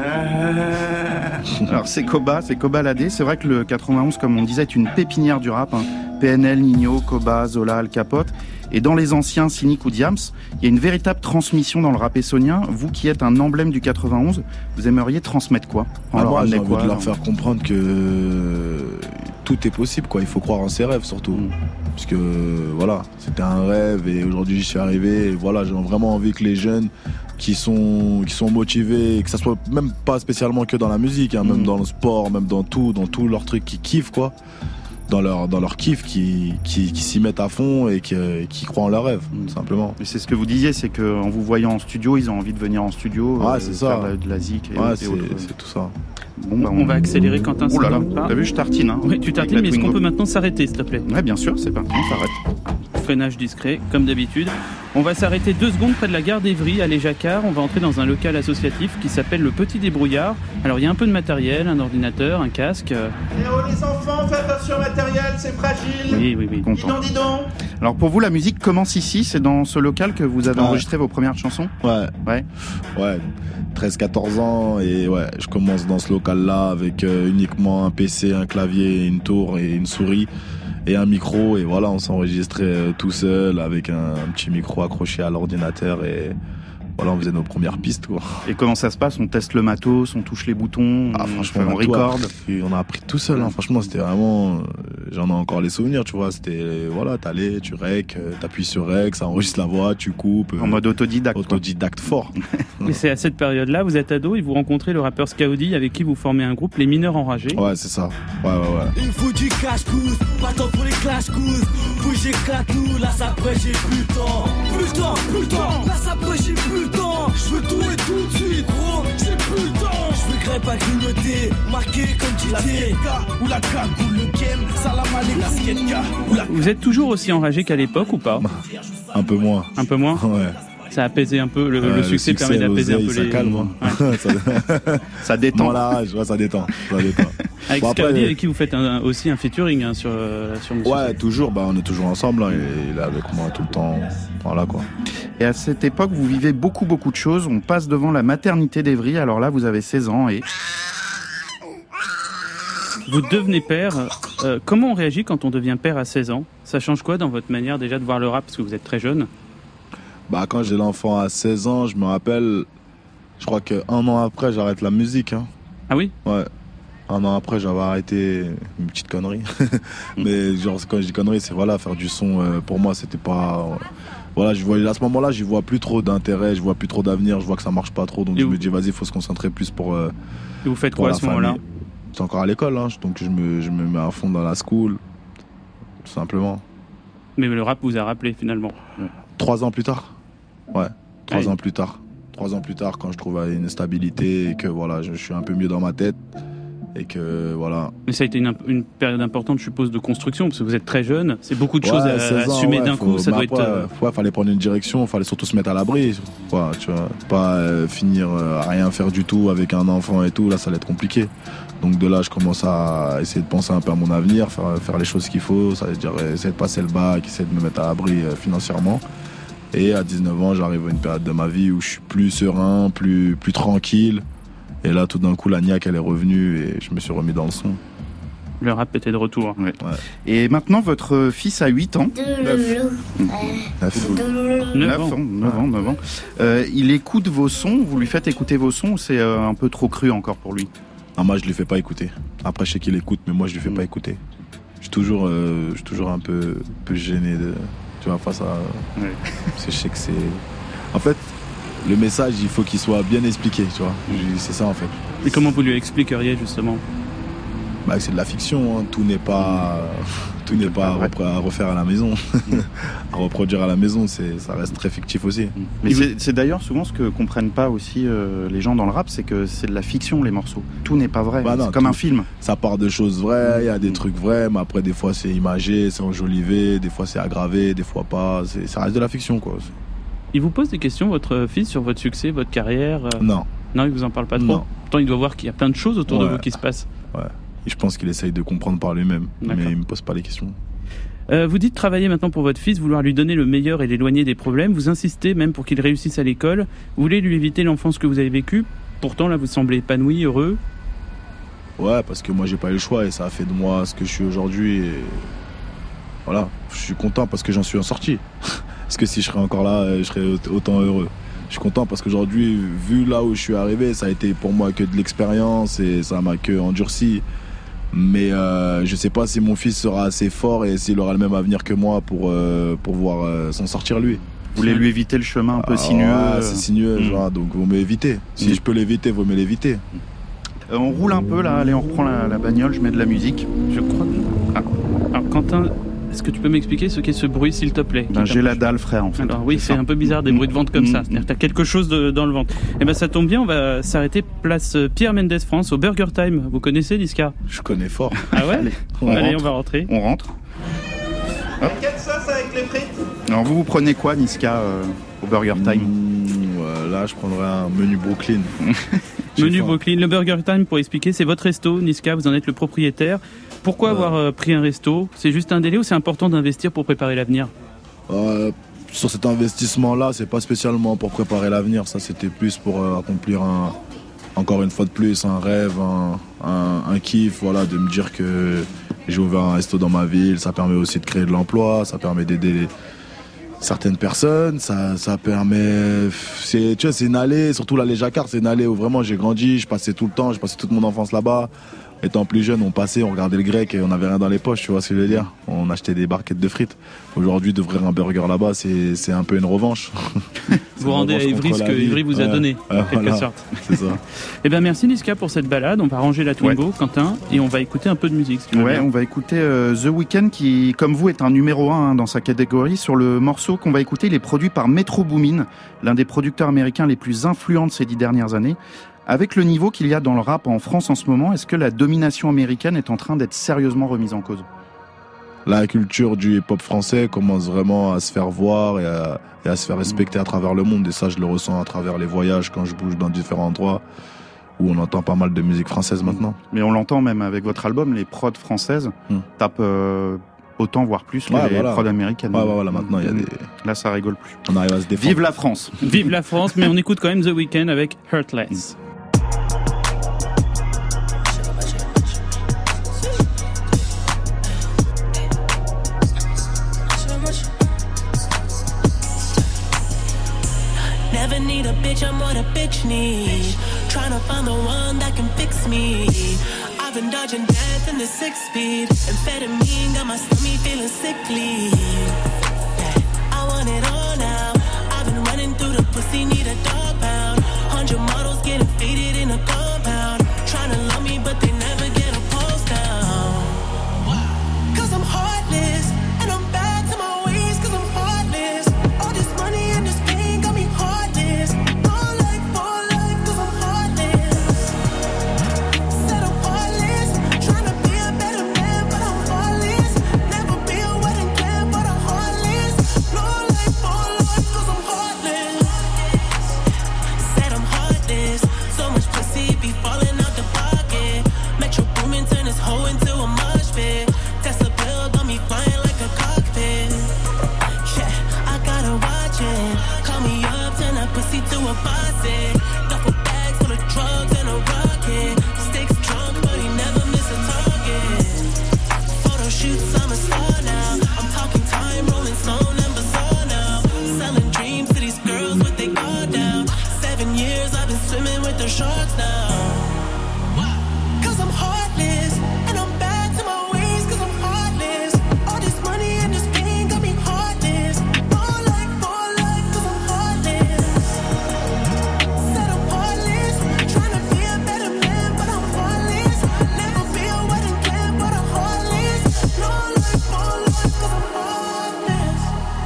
Alors c'est Koba, c'est Kobalade. C'est vrai que le quatre-vingt-onze, comme on disait, est une pépinière du rap. Hein. P N L, Nino, Koba, Zola, Al Capote. Et dans les anciens, Cynic ou Diams, il y a une véritable transmission dans le rap essonien. Vous qui êtes un emblème du quatre-vingt-onze, vous aimeriez transmettre quoi ? Ah, moi, j'ai envie quoi, de leur faire comprendre que tout est possible, quoi. Il faut croire en ses rêves, surtout. Mm. Parce que, voilà, c'était un rêve et aujourd'hui, j'y suis arrivé. Et voilà, j'ai vraiment envie que les jeunes qui sont, qui sont motivés, que ça soit même pas spécialement que dans la musique, hein, mm. même dans le sport, même dans tout, dans tous leurs trucs qui kiffent, quoi. Dans leur, dans leur kiff, qui, qui, qui s'y mettent à fond et qui, qui croient en leur rêve, tout simplement. Mais c'est ce que vous disiez, c'est qu'en vous voyant en studio, ils ont envie de venir en studio, ouais, euh, c'est faire ça. de, de la zik et, ouais, et c'est, autres. C'est tout ça. Bon, bah, on... on va accélérer, Quentin. Oh là là, t'as vu, je tartine. Hein, oui, tu tartines, mais est-ce qu'on peut maintenant s'arrêter, s'il te plaît ? Ouais, bien sûr, c'est parti, on s'arrête. Freinage discret, comme d'habitude. On va s'arrêter deux secondes près de la gare d'Evry, à Les Jacquards. On va entrer dans un local associatif qui s'appelle le Petit Débrouillard. Alors, il y a un peu de matériel, un ordinateur, un casque. Eh oh, les enfants, faites attention au matériel, c'est fragile. Oui, oui, oui. Dis donc, dis donc. Alors, pour vous, la musique commence ici. C'est dans ce local que vous avez ouais. enregistré vos premières chansons ? Ouais. Ouais. Ouais. treize quatorze ans et ouais, je commence dans ce local-là avec euh, uniquement un P C, un clavier, une tour et une souris et un micro et voilà, on s'enregistrait euh, tout seul avec un, un petit micro accroché à l'ordinateur et voilà, on faisait nos premières pistes, quoi. Et comment ça se passe ? On teste le matos, on touche les boutons, ah, franchement, on, on record. On a appris tout seul, hein. Franchement, c'était vraiment, euh, j'en ai encore les souvenirs, tu vois. C'était, voilà, t'allais, tu rec, t'appuies sur rec, ça enregistre la voix, tu coupes. En euh, mode autodidacte. Autodidacte fort. Et c'est à cette période-là, vous êtes ado et vous rencontrez le rappeur Skaudi avec qui vous formez un groupe, les Mineurs Enragés. Ouais, c'est ça. Ouais, ouais, ouais. Il faut du cache-cousse, pas temps pour les clash-couses. Faut que j'éclate tout, là ça prêche, j'ai plus le temps. Plus le temps, plus le temps, là ça prêche, j'ai plus le temps. Je veux tout et tout de suite, gros, j'ai plus le temps. Je veux grève à grignoter, marqué comme tu la skateca ou la cagoule, le game, salam alaikum, la skateca ou la... Vous êtes toujours aussi enragé qu'à l'époque ou pas ? Un peu moins. Un peu moins ? Ouais. Ça a apaisé un peu, le, euh, le, succès, le succès permet d'apaiser un peu ça les... calme, hein. Ouais. ça... ça détend. Moi, la rage, ouais, ça détend. Ça détend. Avec Bon, Scaldi, après, avec qui vous faites un, aussi un featuring hein, sur, euh, sur Monsieur Ouais, Sec. toujours, bah, on est toujours ensemble, hein, et il est avec moi tout le temps. Voilà quoi. Et à cette époque, vous vivez beaucoup, beaucoup de choses. On passe devant la maternité d'Evry. Alors là, vous avez seize ans et... Vous devenez père. Euh, comment on réagit quand on devient père à seize ans? Ça change quoi dans votre manière déjà de voir le rap, parce que vous êtes très jeune? Bah, quand j'ai l'enfant à seize ans, je me rappelle, je crois qu'un an après, j'arrête la musique. Hein. Ah oui? Ouais. Un an après, j'avais arrêté une petite connerie. Mais genre, quand je dis connerie, c'est voilà, faire du son, euh, pour moi, c'était pas... Euh, voilà, je vois, à ce moment-là, je vois plus trop d'intérêt, je vois plus trop d'avenir, je vois que ça marche pas trop. Donc Et je vous... me dis, vas-y, il faut se concentrer plus pour... Euh, Et vous faites pour quoi à la ce moment-là? C'est encore à l'école, hein, donc je me, je me mets à fond dans la school, tout simplement. Mais le rap vous a rappelé finalement? Trois ans plus tard. Ouais, trois Allez. ans plus tard. Trois ans plus tard, quand je trouve une stabilité et que voilà, je, je suis un peu mieux dans ma tête et que voilà. Mais ça a été une, une période importante, je suppose, de construction, parce que vous êtes très jeune. C'est beaucoup de Ouais, choses à, seize ans, assumer ouais, d'un faut- coup. Ça bah doit après, être. ouais, fallait prendre une direction, fallait surtout se mettre à l'abri. Quoi, tu vois, pas euh, finir euh, à rien faire du tout avec un enfant et tout. Là, ça allait être compliqué. Donc de là, je commence à essayer de penser un peu à mon avenir, faire, faire les choses qu'il faut. Ça veut dire euh, essayer de passer le bac, essayer de me mettre à l'abri euh, financièrement. Et à dix-neuf ans, j'arrive à une période de ma vie où je suis plus serein, plus, plus tranquille. Et là, tout d'un coup, la niaque, elle est revenue et je me suis remis dans le son. Le rap était de retour. Ouais. Et maintenant, votre fils a huit ans. Neuf. neuf ans, neuf ans, neuf ans. Euh, il écoute vos sons, vous lui faites écouter vos sons ou c'est euh, un peu trop cru encore pour lui? Ah, moi, je lui fais pas écouter. Après, je sais qu'il écoute, mais moi, je lui fais pas écouter. Je suis toujours, euh, je suis toujours un peu, peu gêné de, tu vois, face à. Ouais. Parce que je sais que c'est. En fait, le message, il faut qu'il soit bien expliqué, tu vois. Je- C'est ça, en fait. Et comment vous lui expliqueriez justement? Bah, c'est de la fiction, hein. Tout n'est pas, tout n'est pas à, repre- à refaire à la maison, à reproduire à la maison. C'est, ça reste très fictif aussi. Mais c'est, c'est d'ailleurs souvent ce que comprennent pas aussi euh, les gens dans le rap, c'est que c'est de la fiction les morceaux. Tout n'est pas vrai. Bah non, c'est comme tout- un film. Ça part de choses vraies, il y a des trucs vrais, mais après des fois c'est imagé, c'est enjolivé, des fois c'est aggravé, des fois pas. C'est, ça reste de la fiction, quoi. Il vous pose des questions, votre fils, sur votre succès, votre carrière? euh Non. Non, il vous en parle pas trop? Non. Pourtant, il doit voir qu'il y a plein de choses autour de Ouais. vous qui se passent. Ouais. Et je pense qu'il essaye de comprendre par lui-même, D'accord. mais il me pose pas les questions. Euh, vous dites travailler maintenant pour votre fils, vouloir lui donner le meilleur et l'éloigner des problèmes. Vous insistez même pour qu'il réussisse à l'école. Vous voulez lui éviter l'enfance que vous avez vécue. Pourtant, là, vous semblez épanoui, heureux. Ouais, parce que moi j'ai pas eu le choix et ça a fait de moi ce que je suis aujourd'hui. Et voilà, je suis content parce que j'en suis sorti. Parce que si je serais encore là, euh, je serais aut- autant heureux. Je suis content parce qu'aujourd'hui, vu là où je suis arrivé, ça a été pour moi que de l'expérience et ça m'a que endurci. Mais euh, je sais pas si mon fils sera assez fort et s'il aura le même avenir que moi pour euh, pour pouvoir euh, s'en sortir lui. Vous voulez lui éviter le chemin un peu Ah, sinueux. ouais, c'est sinueux, Mm. genre, donc vaut mieux éviter. Si Mm. je peux l'éviter, vaut mieux l'éviter. Euh, on roule un peu là, allez, on reprend la, la bagnole, je mets de la musique. Je crois que... Ah. Alors, Quentin, est-ce que tu peux m'expliquer ce qu'est ce bruit, s'il te plaît? Ben, j'ai la dalle, frère, en fait. Alors oui, c'est ça. un peu bizarre des bruits de ventre comme Mm. ça. C'est-à-dire que t'as quelque chose de- dans le ventre. Eh ben ça tombe bien, on va s'arrêter place euh, Pierre Mendès France au Burger Time. Vous connaissez Niska? Je connais fort. Ah ouais? Allez, on Allez, rentre. on va rentrer. On rentre. Quelle sauce avec les frites? Alors vous, vous prenez quoi, Niska, euh, au Burger Time? Mmh, ouais, là, je prendrais un menu Brooklyn. J'ai Menu faim. Brooklyn, le Burger Time, pour expliquer, c'est votre resto, Niska, vous en êtes le propriétaire. Pourquoi avoir euh, pris un resto? C'est juste un délai ou c'est important d'investir pour préparer l'avenir? Euh, sur cet investissement-là, c'est pas spécialement pour préparer l'avenir. Ça, c'était plus pour euh, accomplir un, encore une fois de plus, un rêve, un, un, un kiff, voilà, de me dire que j'ai ouvert un resto dans ma ville. Ça permet aussi de créer de l'emploi, ça permet d'aider les- certaines personnes, ça, ça permet, c'est, tu vois, c'est une allée, surtout l'allée Jacquard, c'est une allée où vraiment j'ai grandi, je passais tout le temps, j'ai passé toute mon enfance là-bas. Étant plus jeune, on passait, on regardait le grec et on n'avait rien dans les poches, tu vois ce que je veux dire. On achetait des barquettes de frites. Aujourd'hui, d'ouvrir un burger là-bas, c'est, c'est un peu une revanche. Vous rendez à Ivry ce que Ivry vous a donné, en quelque voilà, sorte. C'est ça. Eh bien merci Niska pour cette balade, on va ranger la Twingo, Quentin, et on va écouter un peu de musique si tu veux Ouais, bien. on va écouter euh, The Weeknd qui, comme vous, est un numéro un hein, dans sa catégorie. Sur le morceau qu'on va écouter, il est produit par Metro Boomin, l'un des producteurs américains les plus influents de ces dix dernières années. Avec le niveau qu'il y a dans le rap en France en ce moment, est-ce que la domination américaine est en train d'être sérieusement remise en cause? La culture du hip-hop français commence vraiment à se faire voir et à, et à se faire respecter à travers le monde. Et ça, je le ressens à travers les voyages, quand je bouge dans différents endroits. où on entend pas mal de musique française maintenant. Mais on l'entend même avec votre album, les prods françaises hmm. tapent euh, autant, voire plus que ouais, les voilà. prods américaines. Ouais, ouais, voilà, maintenant, il y a des... Là, ça rigole plus. On arrive à se défendre. Vive la France. Vive la France, mais on écoute quand même The Weeknd avec Hurtless. Never need a bitch, I'm what a bitch need. Tryna find the one that can fix me. I've been dodging death in the six speed. Amphetamine got my stomach feeling sickly. Yeah, I want it all now. I've been running through the pussy, need a dog pound. Hundred models getting faded in a compound. Tryna love me, but they never get a pulse down. Cause I'm heartless, and I'm back to my ways, cause I'm heartless. All this money and this pain got me heartless. All life, all life, cause I'm heartless. Said I'm heartless, tryna be a better man, but I'm heartless. Never be a wedding plan, but I'm heartless. No life, all life, cause I'm heartless. Said I'm heartless, so much pussy be falling out the pocket. Metro Boomin turn this hoe into a mosh pit. Tesla bill got me flying like a cockpit. Yeah, I gotta watch it. Call me up, turn that pussy to a faucet. Duffel bags full of drugs and a rocket. Sticks drunk, but he never miss a target. Photo shoots, I'm a star now. I'm talking time, rolling stone and bizarre now. Selling dreams to these girls with their guard down. Seven years I've been swimming with the sharks now. Cause I'm heartless, and I'm back to my ways, cause I'm heartless. All this money and this pain got me heartless. All life, all life, cause I'm heartless. Said I'm heartless, tryna be a better man, but I'm heartless. Never be a wedding plan, but I'm heartless. No life, all life, cause I'm heartless.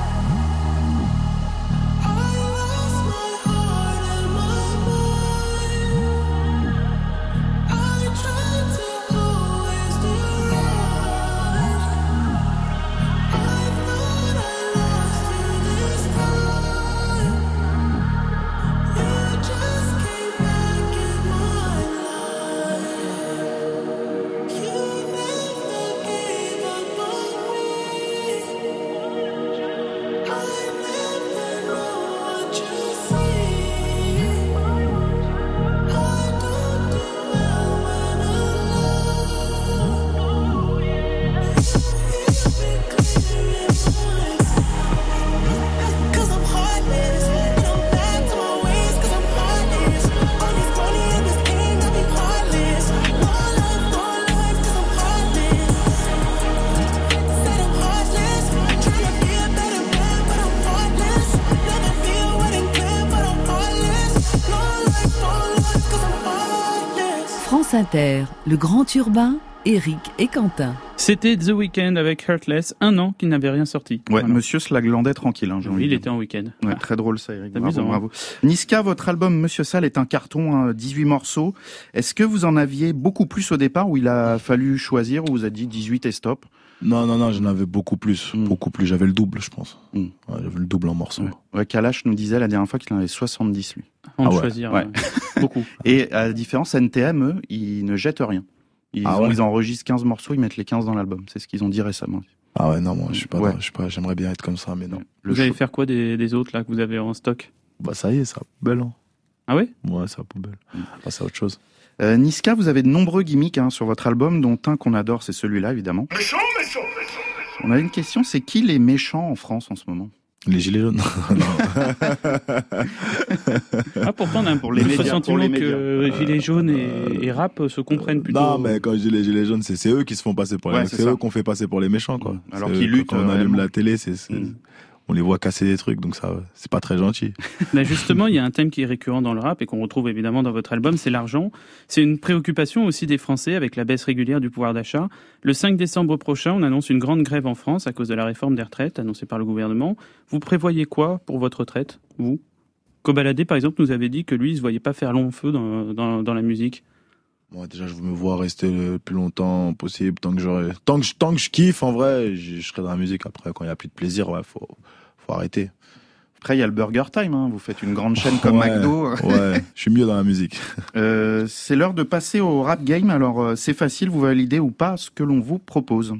I lost my heart and my mind. I tried to always do right. I thought I lost you this time. You just came back in my life. You never gave up on me. I never know what you see. I don't do well when alone. You hear me clear in my mind. Cause I'm heartless, and I'm back to my ways, cause I'm heartless. All this money and this pain got me heartless. All life, all life, cause I'm heartless. Said I'm heartless, tryna be a better man, but I'm heartless. Never be a wedding plan, but I'm heartless. All life, all life, cause I'm heartless. France Inter, le grand urbain, Eric et Quentin. C'était The Weeknd avec Hurtless, un an qu'il n'avait rien sorti. Ouais, Voilà. monsieur se la glandait tranquille. Hein, j'ai Oui, envie il de était dire. en week-end. Ouais, Ah. très drôle ça, Eric. C'est Bravo, amusant, bravo. Niska, votre album Monsieur Sale est un carton, hein, dix-huit morceaux. Est-ce que vous en aviez beaucoup plus au départ, où il a fallu choisir, ou vous a dit dix-huit et stop? Non, non, non, j'en avais beaucoup plus. Mm. Beaucoup plus. J'avais le double, je pense. Mm. Ouais, j'avais le double en morceaux. Ouais. Ouais, Kalash nous disait la dernière fois qu'il en avait soixante-dix, lui. Avant Ah de ouais. choisir Ouais. euh, beaucoup. Et à la différence, N T M, eux, ils ne jettent rien. Ils, Ah ont- ouais. ils enregistrent quinze morceaux, ils mettent les quinze dans l'album. C'est ce qu'ils ont dit récemment. Ah ouais, non, moi, je suis pas, Ouais. dans- je suis pas, j'aimerais bien être comme ça, mais non. Le Vous allez show- faire quoi des, des autres là que vous avez en stock? Bah, ça y est, c'est à la poubelle, hein. Ah ouais? Ouais, c'est à la poubelle. Ah, c'est autre chose. Euh, Niska, vous avez de nombreux gimmicks hein, sur votre album, dont un qu'on adore, c'est celui-là, évidemment. Méchant, méchant, méchant. On a une question, c'est qui les méchants en France en ce moment? Les gilets jaunes. Ah, pourtant, on a Pour les le médias, sentiment pour les que médias. Gilets jaunes et, et rap se comprennent plutôt. Non, mais quand je dis les gilets jaunes, c'est, c'est eux qui se font passer pour les Ouais, méchants. c'est C'est ça. eux qu'on fait passer pour les méchants, quoi. Mmh. Alors C'est qu'ils eux, luttent, Quand on euh, allume réellement. la télé, c'est, c'est- Mmh. on les voit casser des trucs, donc ça, c'est pas très gentil. Bah justement, il y a un thème qui est récurrent dans le rap et qu'on retrouve évidemment dans votre album, c'est l'argent. C'est une préoccupation aussi des Français avec la baisse régulière du pouvoir d'achat. Le cinq décembre prochain, on annonce une grande grève en France à cause de la réforme des retraites annoncée par le gouvernement. Vous prévoyez quoi pour votre retraite, vous? Kobalade, par exemple, nous avait dit que lui, il se voyait pas faire long feu dans, dans, dans la musique. Moi, déjà, je me vois rester le plus longtemps possible, tant que j'aurai, tant que je, tant que je kiffe, en vrai, je, je serai dans la musique. Après, quand il y a plus de plaisir, ouais, faut, faut arrêter. Après, il y a le Burger Time, hein. Vous faites une grande chaîne comme Ouais, McDo. Ouais, je Je suis mieux dans la musique. Euh, c'est l'heure de passer au rap game. Alors, euh, c'est facile, vous validez ou pas ce que l'on vous propose.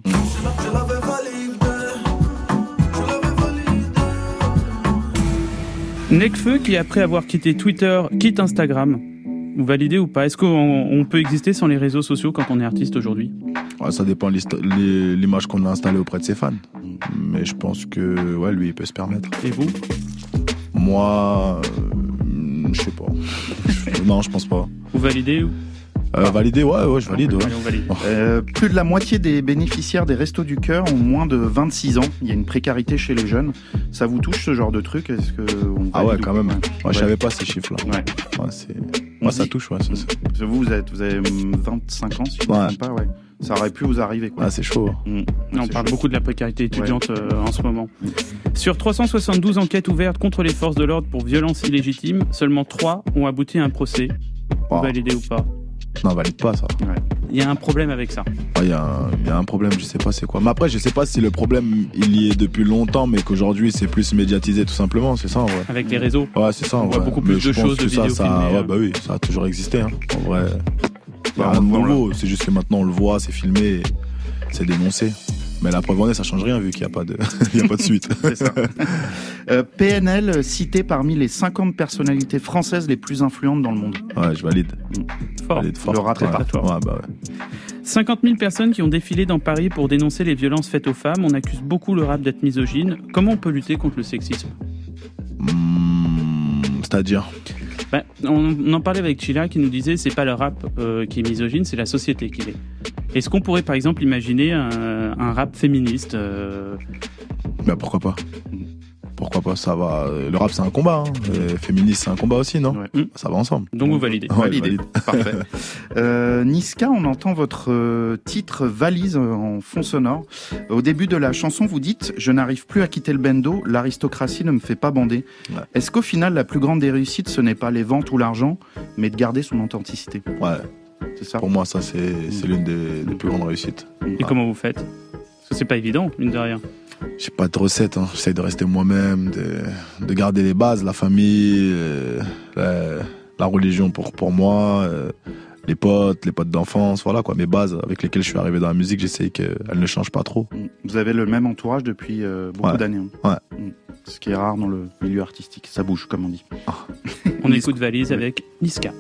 Nekfeu qui, après avoir quitté Twitter, quitte Instagram. Vous validez ou pas? Est-ce qu'on on peut exister sans les réseaux sociaux quand on est artiste aujourd'hui? Ouais, ça dépend de l'image qu'on a installée auprès de ses fans. Mais je pense que ouais, lui, il peut se permettre. Et vous? Moi, euh, je sais pas. Non, je pense pas. Vous validez ou euh, Valider, ouais, ouais, je valide. Ouais. Allez, on valide. Euh, plus de la moitié des bénéficiaires des Restos du Cœur ont moins de vingt-six ans. Il y a une précarité chez les jeunes. Ça vous touche ce genre de truc? Est-ce que on Ah ouais, quand même. Ouais, ouais. Je savais pas ces chiffres-là. Ouais. Ouais, c'est... Moi, ça touche, ouais. Ça, c'est... Vous, vous, êtes, vous avez vingt-cinq ans, si je ne me trompe pas, ouais. Ça aurait pu vous arriver, quoi. Ah, c'est chaud. Mmh. Non, on c'est parle chaud. beaucoup de la précarité étudiante ouais. euh, en ce moment. Mmh. Sur trois cent soixante-douze enquêtes ouvertes contre les forces de l'ordre pour violence illégitime, seulement trois ont abouti à un procès. Wow. Vous validez ou pas? Non, on valide pas ça. Ouais. Il y a un problème avec ça. Il y, y a un problème, je sais pas c'est quoi. Mais après, je sais pas si le problème il y est depuis longtemps, mais qu'aujourd'hui c'est plus médiatisé tout simplement, c'est ça en vrai. Avec les réseaux. Ouais, c'est ça. On en voit vrai. beaucoup plus mais de choses, de ça, vidéos ça, filmées. ouais, bah oui, ça a toujours existé. Hein. En vrai, il y a rien de nouveau. C'est juste que maintenant on le voit, c'est filmé, c'est dénoncé. Mais la preuve en est, ça change rien vu qu'il n'y a pas de, il y a pas de suite. C'est ça. Euh, P N L cité parmi les cinquante personnalités françaises les plus influentes dans le monde. Ouais, je valide. Fort. Je valide fort. Le rat ouais. réparatoire. Ouais, bah ouais. cinquante mille personnes qui ont défilé dans Paris pour dénoncer les violences faites aux femmes. On accuse beaucoup le rap d'être misogyne. Comment on peut lutter contre le sexisme? Mmh, c'est-à-dire ben, on en parlait avec Chila qui nous disait c'est pas le rap euh, qui est misogyne, c'est la société qui l'est. Est-ce qu'on pourrait par exemple imaginer un, un rap féministe euh... Ben pourquoi pas? Pourquoi pas, ça va. Le rap c'est un combat, hein. Le féministe c'est un combat aussi, non? Ouais. Ça va ensemble. Donc vous validez. Ouais, Validé. valide. Parfait. Euh, Niska, on entend votre euh, titre Valise en fond sonore. Au début de la chanson, vous dites « Je n'arrive plus à quitter le bendo, l'aristocratie ne me fait pas bander ouais. ». Est-ce qu'au final, la plus grande des réussites, ce n'est pas les ventes ou l'argent, mais de garder son authenticité? Ouais. C'est ça. Pour moi, ça c'est, c'est l'une des, des plus grandes réussites. Et ouais. Comment vous faites? Parce que c'est pas évident, mine de rien. J'ai pas de recette, hein. J'essaie de rester moi-même, de, de garder les bases, la famille, euh, la, la religion pour, pour moi, euh, les potes, les potes d'enfance, voilà quoi, mes bases avec lesquelles je suis arrivé dans la musique, j'essaie qu'elles ne changent pas trop. Vous avez le même entourage depuis euh, beaucoup ouais. d'années. Hein. Ouais. Ce qui est rare dans le milieu artistique, ça bouge comme on dit. Ah. On écoute Valise avec Niska.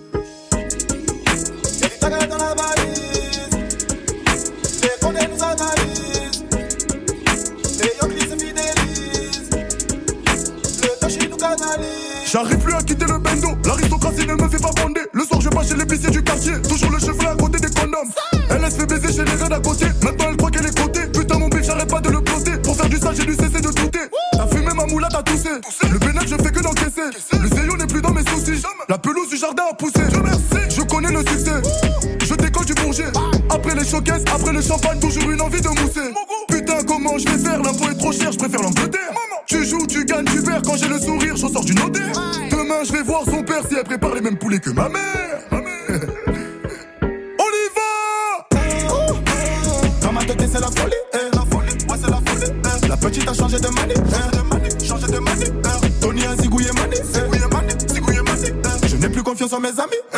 J'arrive plus à quitter le bendo, l'aristocratie ne me fait pas bander. Le soir je passe chez l'épicier du quartier, toujours le cheveu à côté des condoms. Elle laisse fait baiser chez les gars d'à côté, maintenant elle croit qu'elle est cotée. Putain mon bif j'arrête pas de le ploter, pour faire du sale j'ai dû cesser de douter. T'as fumé ma moula, t'as toussé, le bénéfice je fais que d'encaisser. Le zéyo n'est plus dans mes soucis, la pelouse du jardin a poussé. Je connais le succès, je décolle du bourget. Après les showcases, après le champagne, toujours une envie de mousser. Putain comment je vais faire, l'impôt est trop cher, je préfère l'Angleterre. Tu joues, tu gagnes, tu perds, quand j'ai le sourire, j'en sors du notaire. Demain je vais voir son père si elle prépare les mêmes poulets que ma mère. Ma mère. On y va. Dans ma tête c'est la folie, eh. La folie, ouais c'est la folie, eh. La petite a changé de manie, eh. de manie, changé de manie, eh. Tony a zigouillé manie, zigouillé manie, zigouillé manie, eh. Je n'ai plus confiance en mes amis, eh.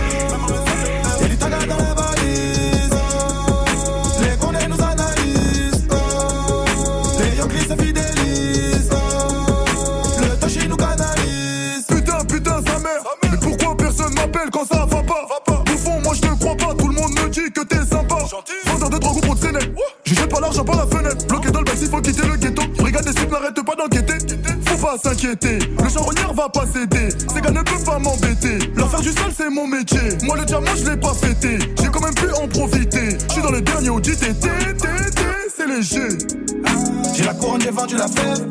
Y'a du taga dans la valise, les condés nous analysent, les yoklis se fidélisent, le toshi nous canalise. Putain, putain, sa mère, mais pourquoi personne m'appelle quand ça va pas? Au fond, moi je te crois pas, tout le monde me dit que t'es sympa. Vendeur de drogue ou pour te sénèque, je jette pas l'argent par la fenêtre. Bloqué dans le bac, il faut quitter le ghetto. Brigade des sites, n'arrête pas d'enquêter. Faut pas s'inquiéter, le charognard va pas céder. Ces gars ne peuvent pas m'embêter. Leur faire du sale, c'est mon métier. Moi, le diamant, je l'ai pas fêté. J'ai quand même pu en profiter. Je suis dans le dernier audit, T T T, c'est léger. J'ai la couronne, j'ai vendu la fève.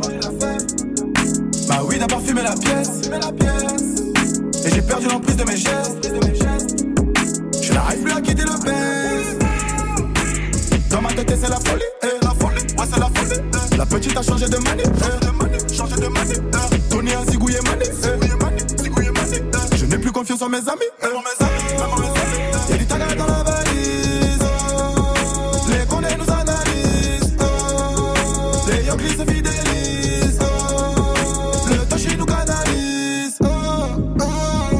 Bah oui, d'abord fumer la pièce. Et j'ai perdu l'emprise de mes gestes. Je n'arrive plus à quitter le base. Dans ma tête, c'est la folie. Eh. La folie, ouais, c'est la folie. Eh. La petite a changé de manie. Eh. Changé de manie. Eh. Tony a zigouillé manie. Eh. Zigouillé manie. Eh. Je n'ai plus confiance en mes amis. Eh. Mes amis. Y'a du taga dans la valise. Les condés nous analysent. Les yoklis se fidélisent. Le toshi nous canalise. Dans ma tête,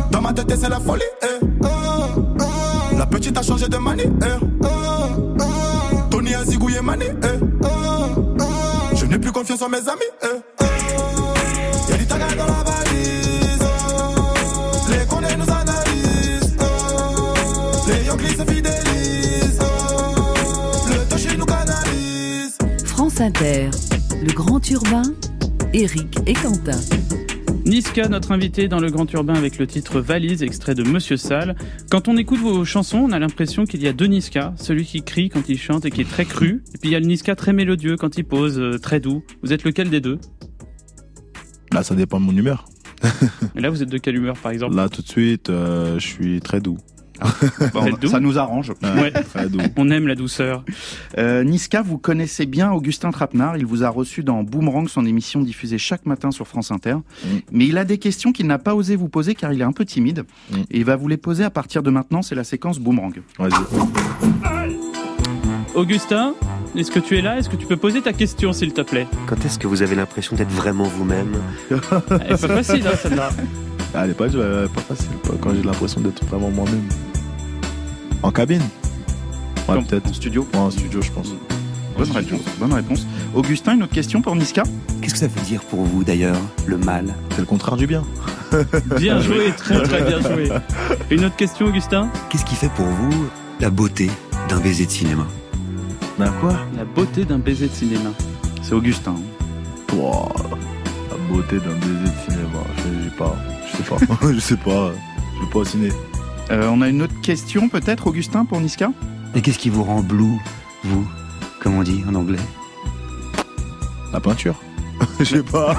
côté c'est la folie. Eh. La petite a changé de manière. Eh. Tony a zigouillé Mani. Eh. Je n'ai plus confiance en mes amis. Eh. Y'a du taga dans la valise. Les condés nous analysent. Les Yankees se fidélisent. Le Toshi nous canalise. France Inter, le Grand Urbain, Eric et Quentin. Niska, notre invité dans le Grand Urbain avec le titre Valise, extrait de Monsieur Sall. Quand on écoute vos chansons, on a l'impression qu'il y a deux Niska, celui qui crie quand il chante et qui est très cru, et puis il y a le Niska très mélodieux quand il pose, euh, très doux. Vous êtes lequel des deux ? Là, ça dépend de mon humeur. Et là, vous êtes de quelle humeur, par exemple ? Là, tout de suite, euh, je suis très doux. Bon, ça nous arrange. Ouais. On aime la douceur. Euh, Niska, vous connaissez bien Augustin Trapenard. Il vous a reçu dans Boomerang, son émission diffusée chaque matin sur France Inter. Mm. Mais il a des questions qu'il n'a pas osé vous poser car il est un peu timide. Mm. Et il va vous les poser à partir de maintenant. C'est la séquence Boomerang. Vas-y. Augustin, est-ce que tu es là ? Est-ce que tu peux poser ta question, s'il te plaît ? Quand est-ce que vous avez l'impression d'être vraiment vous-même ? Elle est pas facile, hein, celle-là. Ah, elle est pas, euh, pas facile, pas quand j'ai l'impression d'être vraiment moi-même. En cabine ? Ouais, Donc, peut-être. En studio ? Ouais, en studio, je pense. Bonne réponse. Bonne réponse. Augustin, une autre question pour Niska ? Qu'est-ce que ça veut dire pour vous, d'ailleurs, le mal ? C'est le contraire du bien. Bien joué, très très bien joué. Une autre question, Augustin ? Qu'est-ce qui fait pour vous la beauté d'un baiser de cinéma ? Ben quoi ? La beauté d'un baiser de cinéma. C'est Augustin. Wow. La beauté d'un baiser de cinéma. Je sais pas. Je sais pas. je sais pas. Je vais pas au ciné. Euh, on a une autre question peut-être, Augustin, pour Niska ? Et qu'est-ce qui vous rend blue, vous ? Comme on dit en anglais ? La peinture. Je sais pas.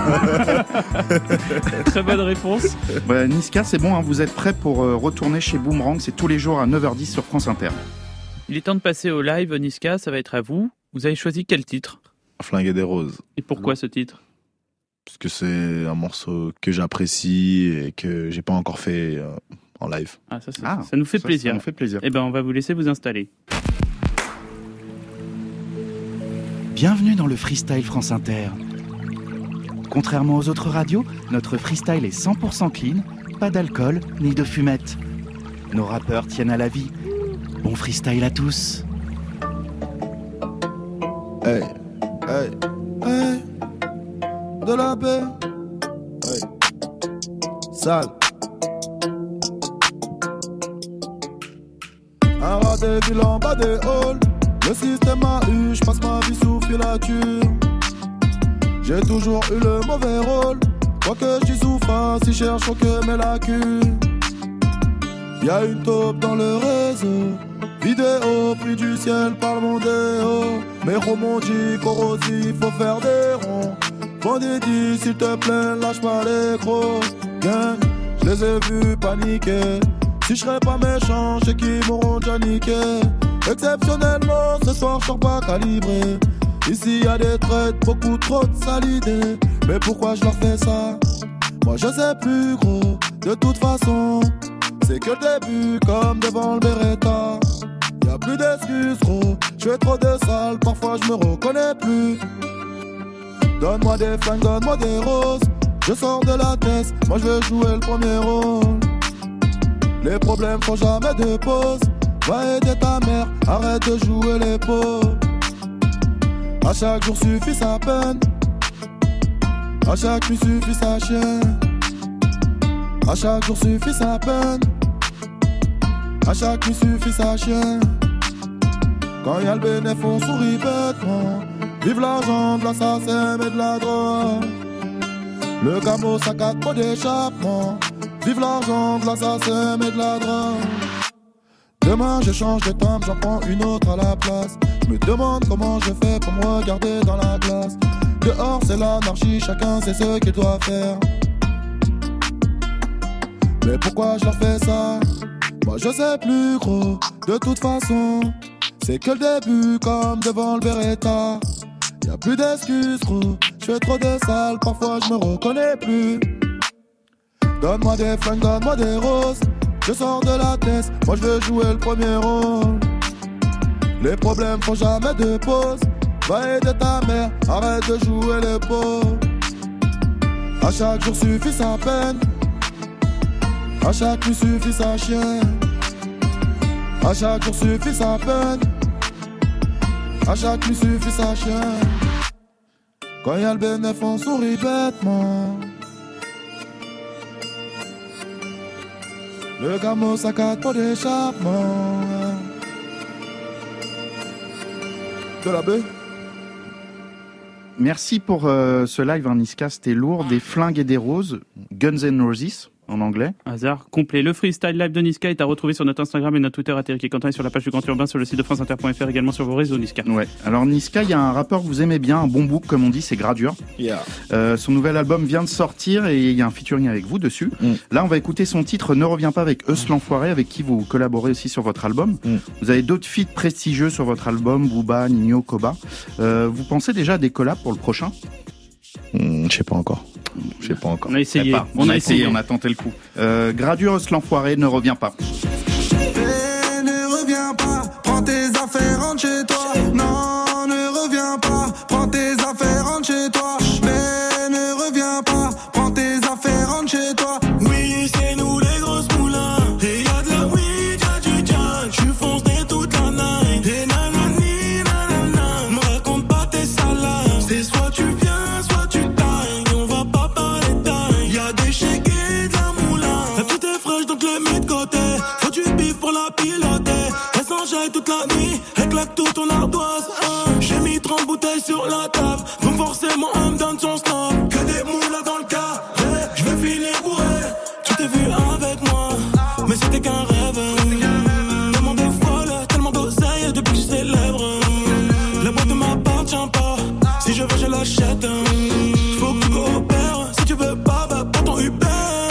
Très bonne réponse. Ouais, Niska, c'est bon, hein, vous êtes prêts pour euh, retourner chez Boomerang. C'est tous les jours à neuf heures dix sur France Inter. Il est temps de passer au live, Niska, ça va être à vous. Vous avez choisi quel titre ? Flinguer des roses. Et pourquoi ce titre ? Parce que c'est un morceau que j'apprécie et que j'ai pas encore fait euh, en live. Ah, ça, ça, ah, ça nous fait ça, plaisir. Ça nous fait plaisir. Eh ben, on va vous laisser vous installer. Bienvenue dans le Freestyle France Inter. Contrairement aux autres radios, notre freestyle est cent pour cent clean, pas d'alcool ni de fumette. Nos rappeurs tiennent à la vie. Bon freestyle à tous. Hey, hey, hey, de la paix. Hey, sale. Un rat des villes en bas des halls. Le système a eu, j'passe ma vie sous filature. J'ai toujours eu le mauvais rôle. Quoi que je dise ou fasse, ils cherchent que mes lacunes. Y'a une taupe dans le réseau. Vidéo, prix du ciel par le mondéo. Mes romans dit corrosif, faut faire des ronds. Vendredi, s'il te plaît, lâche pas les gros. Gang, je les ai vus paniquer. Si je serais pas méchant, je sais qu'ils m'auront déjà niqué. Exceptionnellement, ce soir, je sors pas calibré. Ici y'a des traites, beaucoup trop de salidés. Mais pourquoi je leur fais ça? Moi je sais plus gros, de toute façon. C'est que le début, comme devant le Beretta. Y'a plus d'excuses gros, je fais trop de sales, parfois je me reconnais plus. Donne-moi des flingues, donne-moi des roses. Je sors de la tête, moi je veux jouer le premier rôle. Les problèmes font jamais de pause. Va aider ta mère, arrête de jouer les pauvres. À chaque jour suffit sa peine. À chaque nuit suffit sa chienne. À chaque jour suffit sa peine. À chaque nuit suffit sa chienne. Quand y'a le bénéfice on sourit bêtement. Vive l'argent de l'assassin et de la drogue. Le camo ça quatre pots d'échappement. Vive l'argent de l'assassin et de la drogue. Demain je change de timbre, j'en prends une autre à la place. Je me demande comment je fais pour me regarder dans la glace. Dehors c'est l'anarchie, chacun sait ce qu'il doit faire. Mais pourquoi je leur fais ça? Moi je sais plus gros, de toute façon. C'est que le début comme devant le Beretta. Y'a plus d'excuses gros, je fais trop de sales, parfois je me reconnais plus. Donne-moi des flingues, donne-moi des roses. Je sors de la tête, moi je veux jouer le premier rôle. Les problèmes font jamais de pause. Va aider ta mère, arrête de jouer les pauvres. À chaque jour suffit sa peine. À chaque nuit suffit sa chienne. À chaque jour suffit sa peine. À chaque nuit suffit sa chienne. Quand y'a le bénéfice, on sourit bêtement. Le gamin saccade pas d'échappement. De la baie. Merci pour euh, ce live, hein, Niska, c'était lourd. Des flingues et des roses, Guns N' Roses en anglais. Hasard complet. Le freestyle live de Niska est à retrouver sur notre Instagram et notre Twitter à Eric et Quentin et sur la page du Grand Urbain sur le site de france inter point f r, également sur vos réseaux, Niska. Ouais. Alors Niska, il y a un rappeur que vous aimez bien, un bon bouc comme on dit, c'est Gradure. Yeah. Euh, son nouvel album vient de sortir et il y a un featuring avec vous dessus. Mm. Là, on va écouter son titre Ne reviens pas avec Eus l'Enfoiré, avec qui vous collaborez aussi sur votre album. Mm. Vous avez d'autres feats prestigieux sur votre album, Booba, Nino, Koba. Euh, vous pensez déjà à des collabs pour le prochain? Mmh, je sais pas encore. Je sais pas encore. On a essayé. On, on a essayé, on a tenté le coup. Euh, Gradure, l'Enfoiré, ne reviens pas. Et ne reviens pas, prends tes affaires, rentre chez toi. Non, ne reviens pas, prends tes affaires, rentre chez toi. Mais ne reviens pas, prends tes affaires, rentre chez toi. Oui, c'est nous les grosses moulins. Et y'a de la weed, y'a du jazz. J'suis foncé toute la night. Et nanani, nanana. Me raconte pas tes salades. C'est soit tu viens. Toute la nuit, éclate toute ton ardoise. Hein. J'ai mis trente bouteilles sur la table, donc forcément on me donne son snap. Que des moulas dans le cas, hey, je vais finir bourré. Tu t'es vu avec moi, mais c'était qu'un rêve. Tellement de folle, tellement d'oseille depuis que je célèbre. La boîte ne m'appartient pas, si je veux je l'achète. Faut que tu coopères, si tu veux pas, bah prends ton Uber.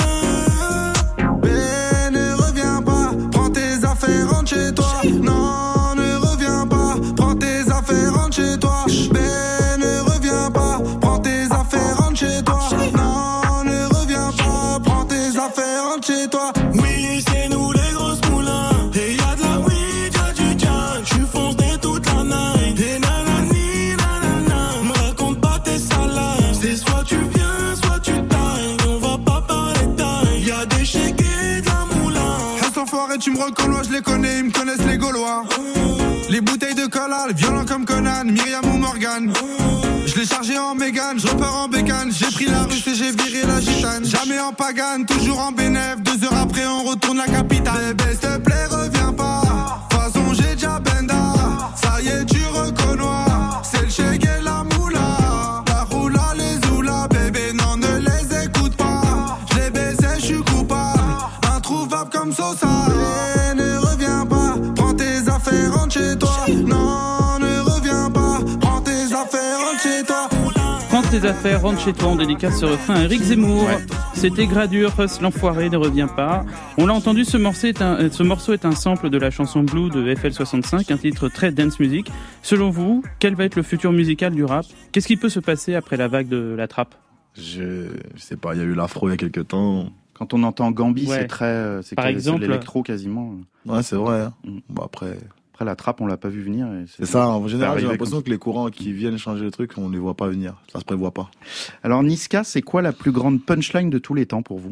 Mais ne reviens pas, prends tes affaires, rentre chez toi. Non, ne reviens pas, prends tes affaires, rentre chez toi. Ben, ne reviens pas, prends tes affaires, rentre chez toi. Non, ne reviens pas, prends tes affaires, rentre chez toi. Oui, c'est nous les grosses moulins. Et y'a de la weed, y'a du jazz. J'suis foncé toute la night. Et nanani, nanana. Me raconte pas tes salades. C'est soit tu viens, soit tu tailles. On va pas parler de taille. Y'a des chèques et de la moulin. Reste enfoiré, tu me reconnais, je les connais, ils me connaissent les Gaulois. Les bouteilles de cola, violents comme Conan, Myriam ou Morgan. Je l'ai chargé en Mégane, je repars en bécane. J'ai pris la russe et j'ai viré la gitane. Jamais en pagane, toujours en bénéf. Deux heures après, on retourne la capitale. Bébé, s'il te plaît, reviens pas. De toute façon, j'ai déjà benda. Ça y est, tu reconnais. C'est le chèque et la moula. La roula, les oula. Bébé, non, ne les écoute pas. Je les baisais, je suis coupable. Introuvable comme Sosa. Et ne reviens pas. Prends tes affaires, rentre chez toi. Non, ne reviens pas. Prends tes affaires, rentre chez toi. Prends tes affaires, rentre chez toi. En dédicace ce refrain Eric Zemmour. Ouais. C'était Gradure, l'Enfoiré, ne revient pas. On l'a entendu, ce morceau, est un, ce morceau est un sample de la chanson Blue de F L soixante-cinq, un titre très dance music. Selon vous, quel va être le futur musical du rap? Qu'est-ce qui peut se passer après la vague de la trappe? Je, je sais pas, il y a eu l'afro il y a quelques temps. Quand on entend Gambi, ouais. c'est très, c'est, Par c'est exemple, de l'électro quasiment. Ouais, c'est vrai. Hein. Mm. Bon, après... Après la trappe, on l'a pas vu venir. Et c'est, c'est ça, en général, j'ai l'impression comme... que les courants qui viennent changer le truc, on les voit pas venir. Ça se prévoit pas. Alors Niska, c'est quoi la plus grande punchline de tous les temps pour vous?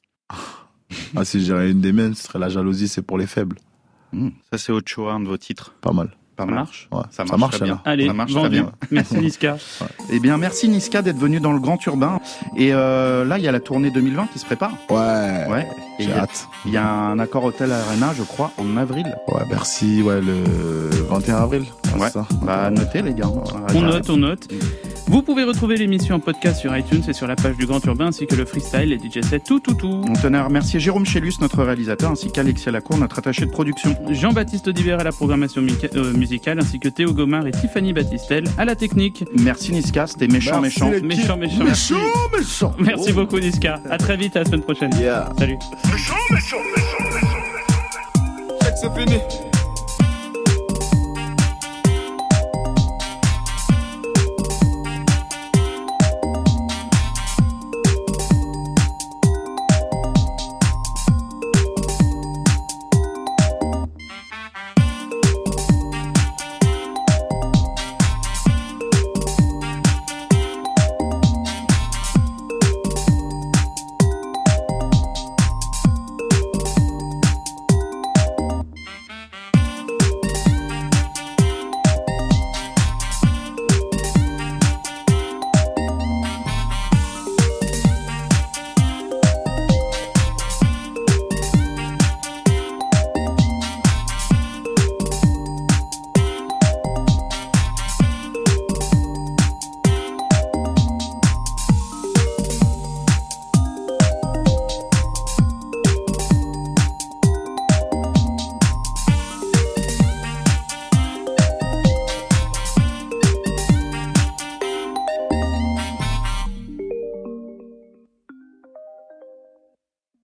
Ah, si je dirais une des miennes, ce serait la jalousie, c'est pour les faibles. Mmh. Ça, c'est Ochoa, un de vos titres. Pas mal. Pas ça mal. marche. Ouais. Ça marche, ça marche très bien. Allez, ça marche vendu. très bien. Merci Niska. Ouais. Eh bien, merci Niska d'être venu dans le Grand Urbain. Et euh, là, il y a la tournée deux mille vingt qui se prépare. Ouais. Ouais. Et j'ai y a, hâte. Il y a un accord Hôtel Arena, je crois, en avril. Ouais, Bercy, ouais, le vingt et un avril. Ouais. Ça. Bah, notez les gars. On note, on note. Vous pouvez retrouver l'émission en podcast sur iTunes et sur la page du Grand Urbain, ainsi que le freestyle, les D J sets, tout, tout, tout. On tenait à remercier Jérôme Chélus, notre réalisateur, ainsi qu'Alexia Lacour, notre attaché de production. Jean-Baptiste Audibert à la programmation mica- euh, musicale, ainsi que Théo Gomard et Tiffany Battistel à la technique. Merci Niska, c'était méchant, merci méchant. Méchant, méchant. Méchant, méchant. Merci oh. beaucoup Niska. À très vite, à la semaine prochaine. Yeah. Salut. Méchant, méchant, méchant, méchant. C'est fini.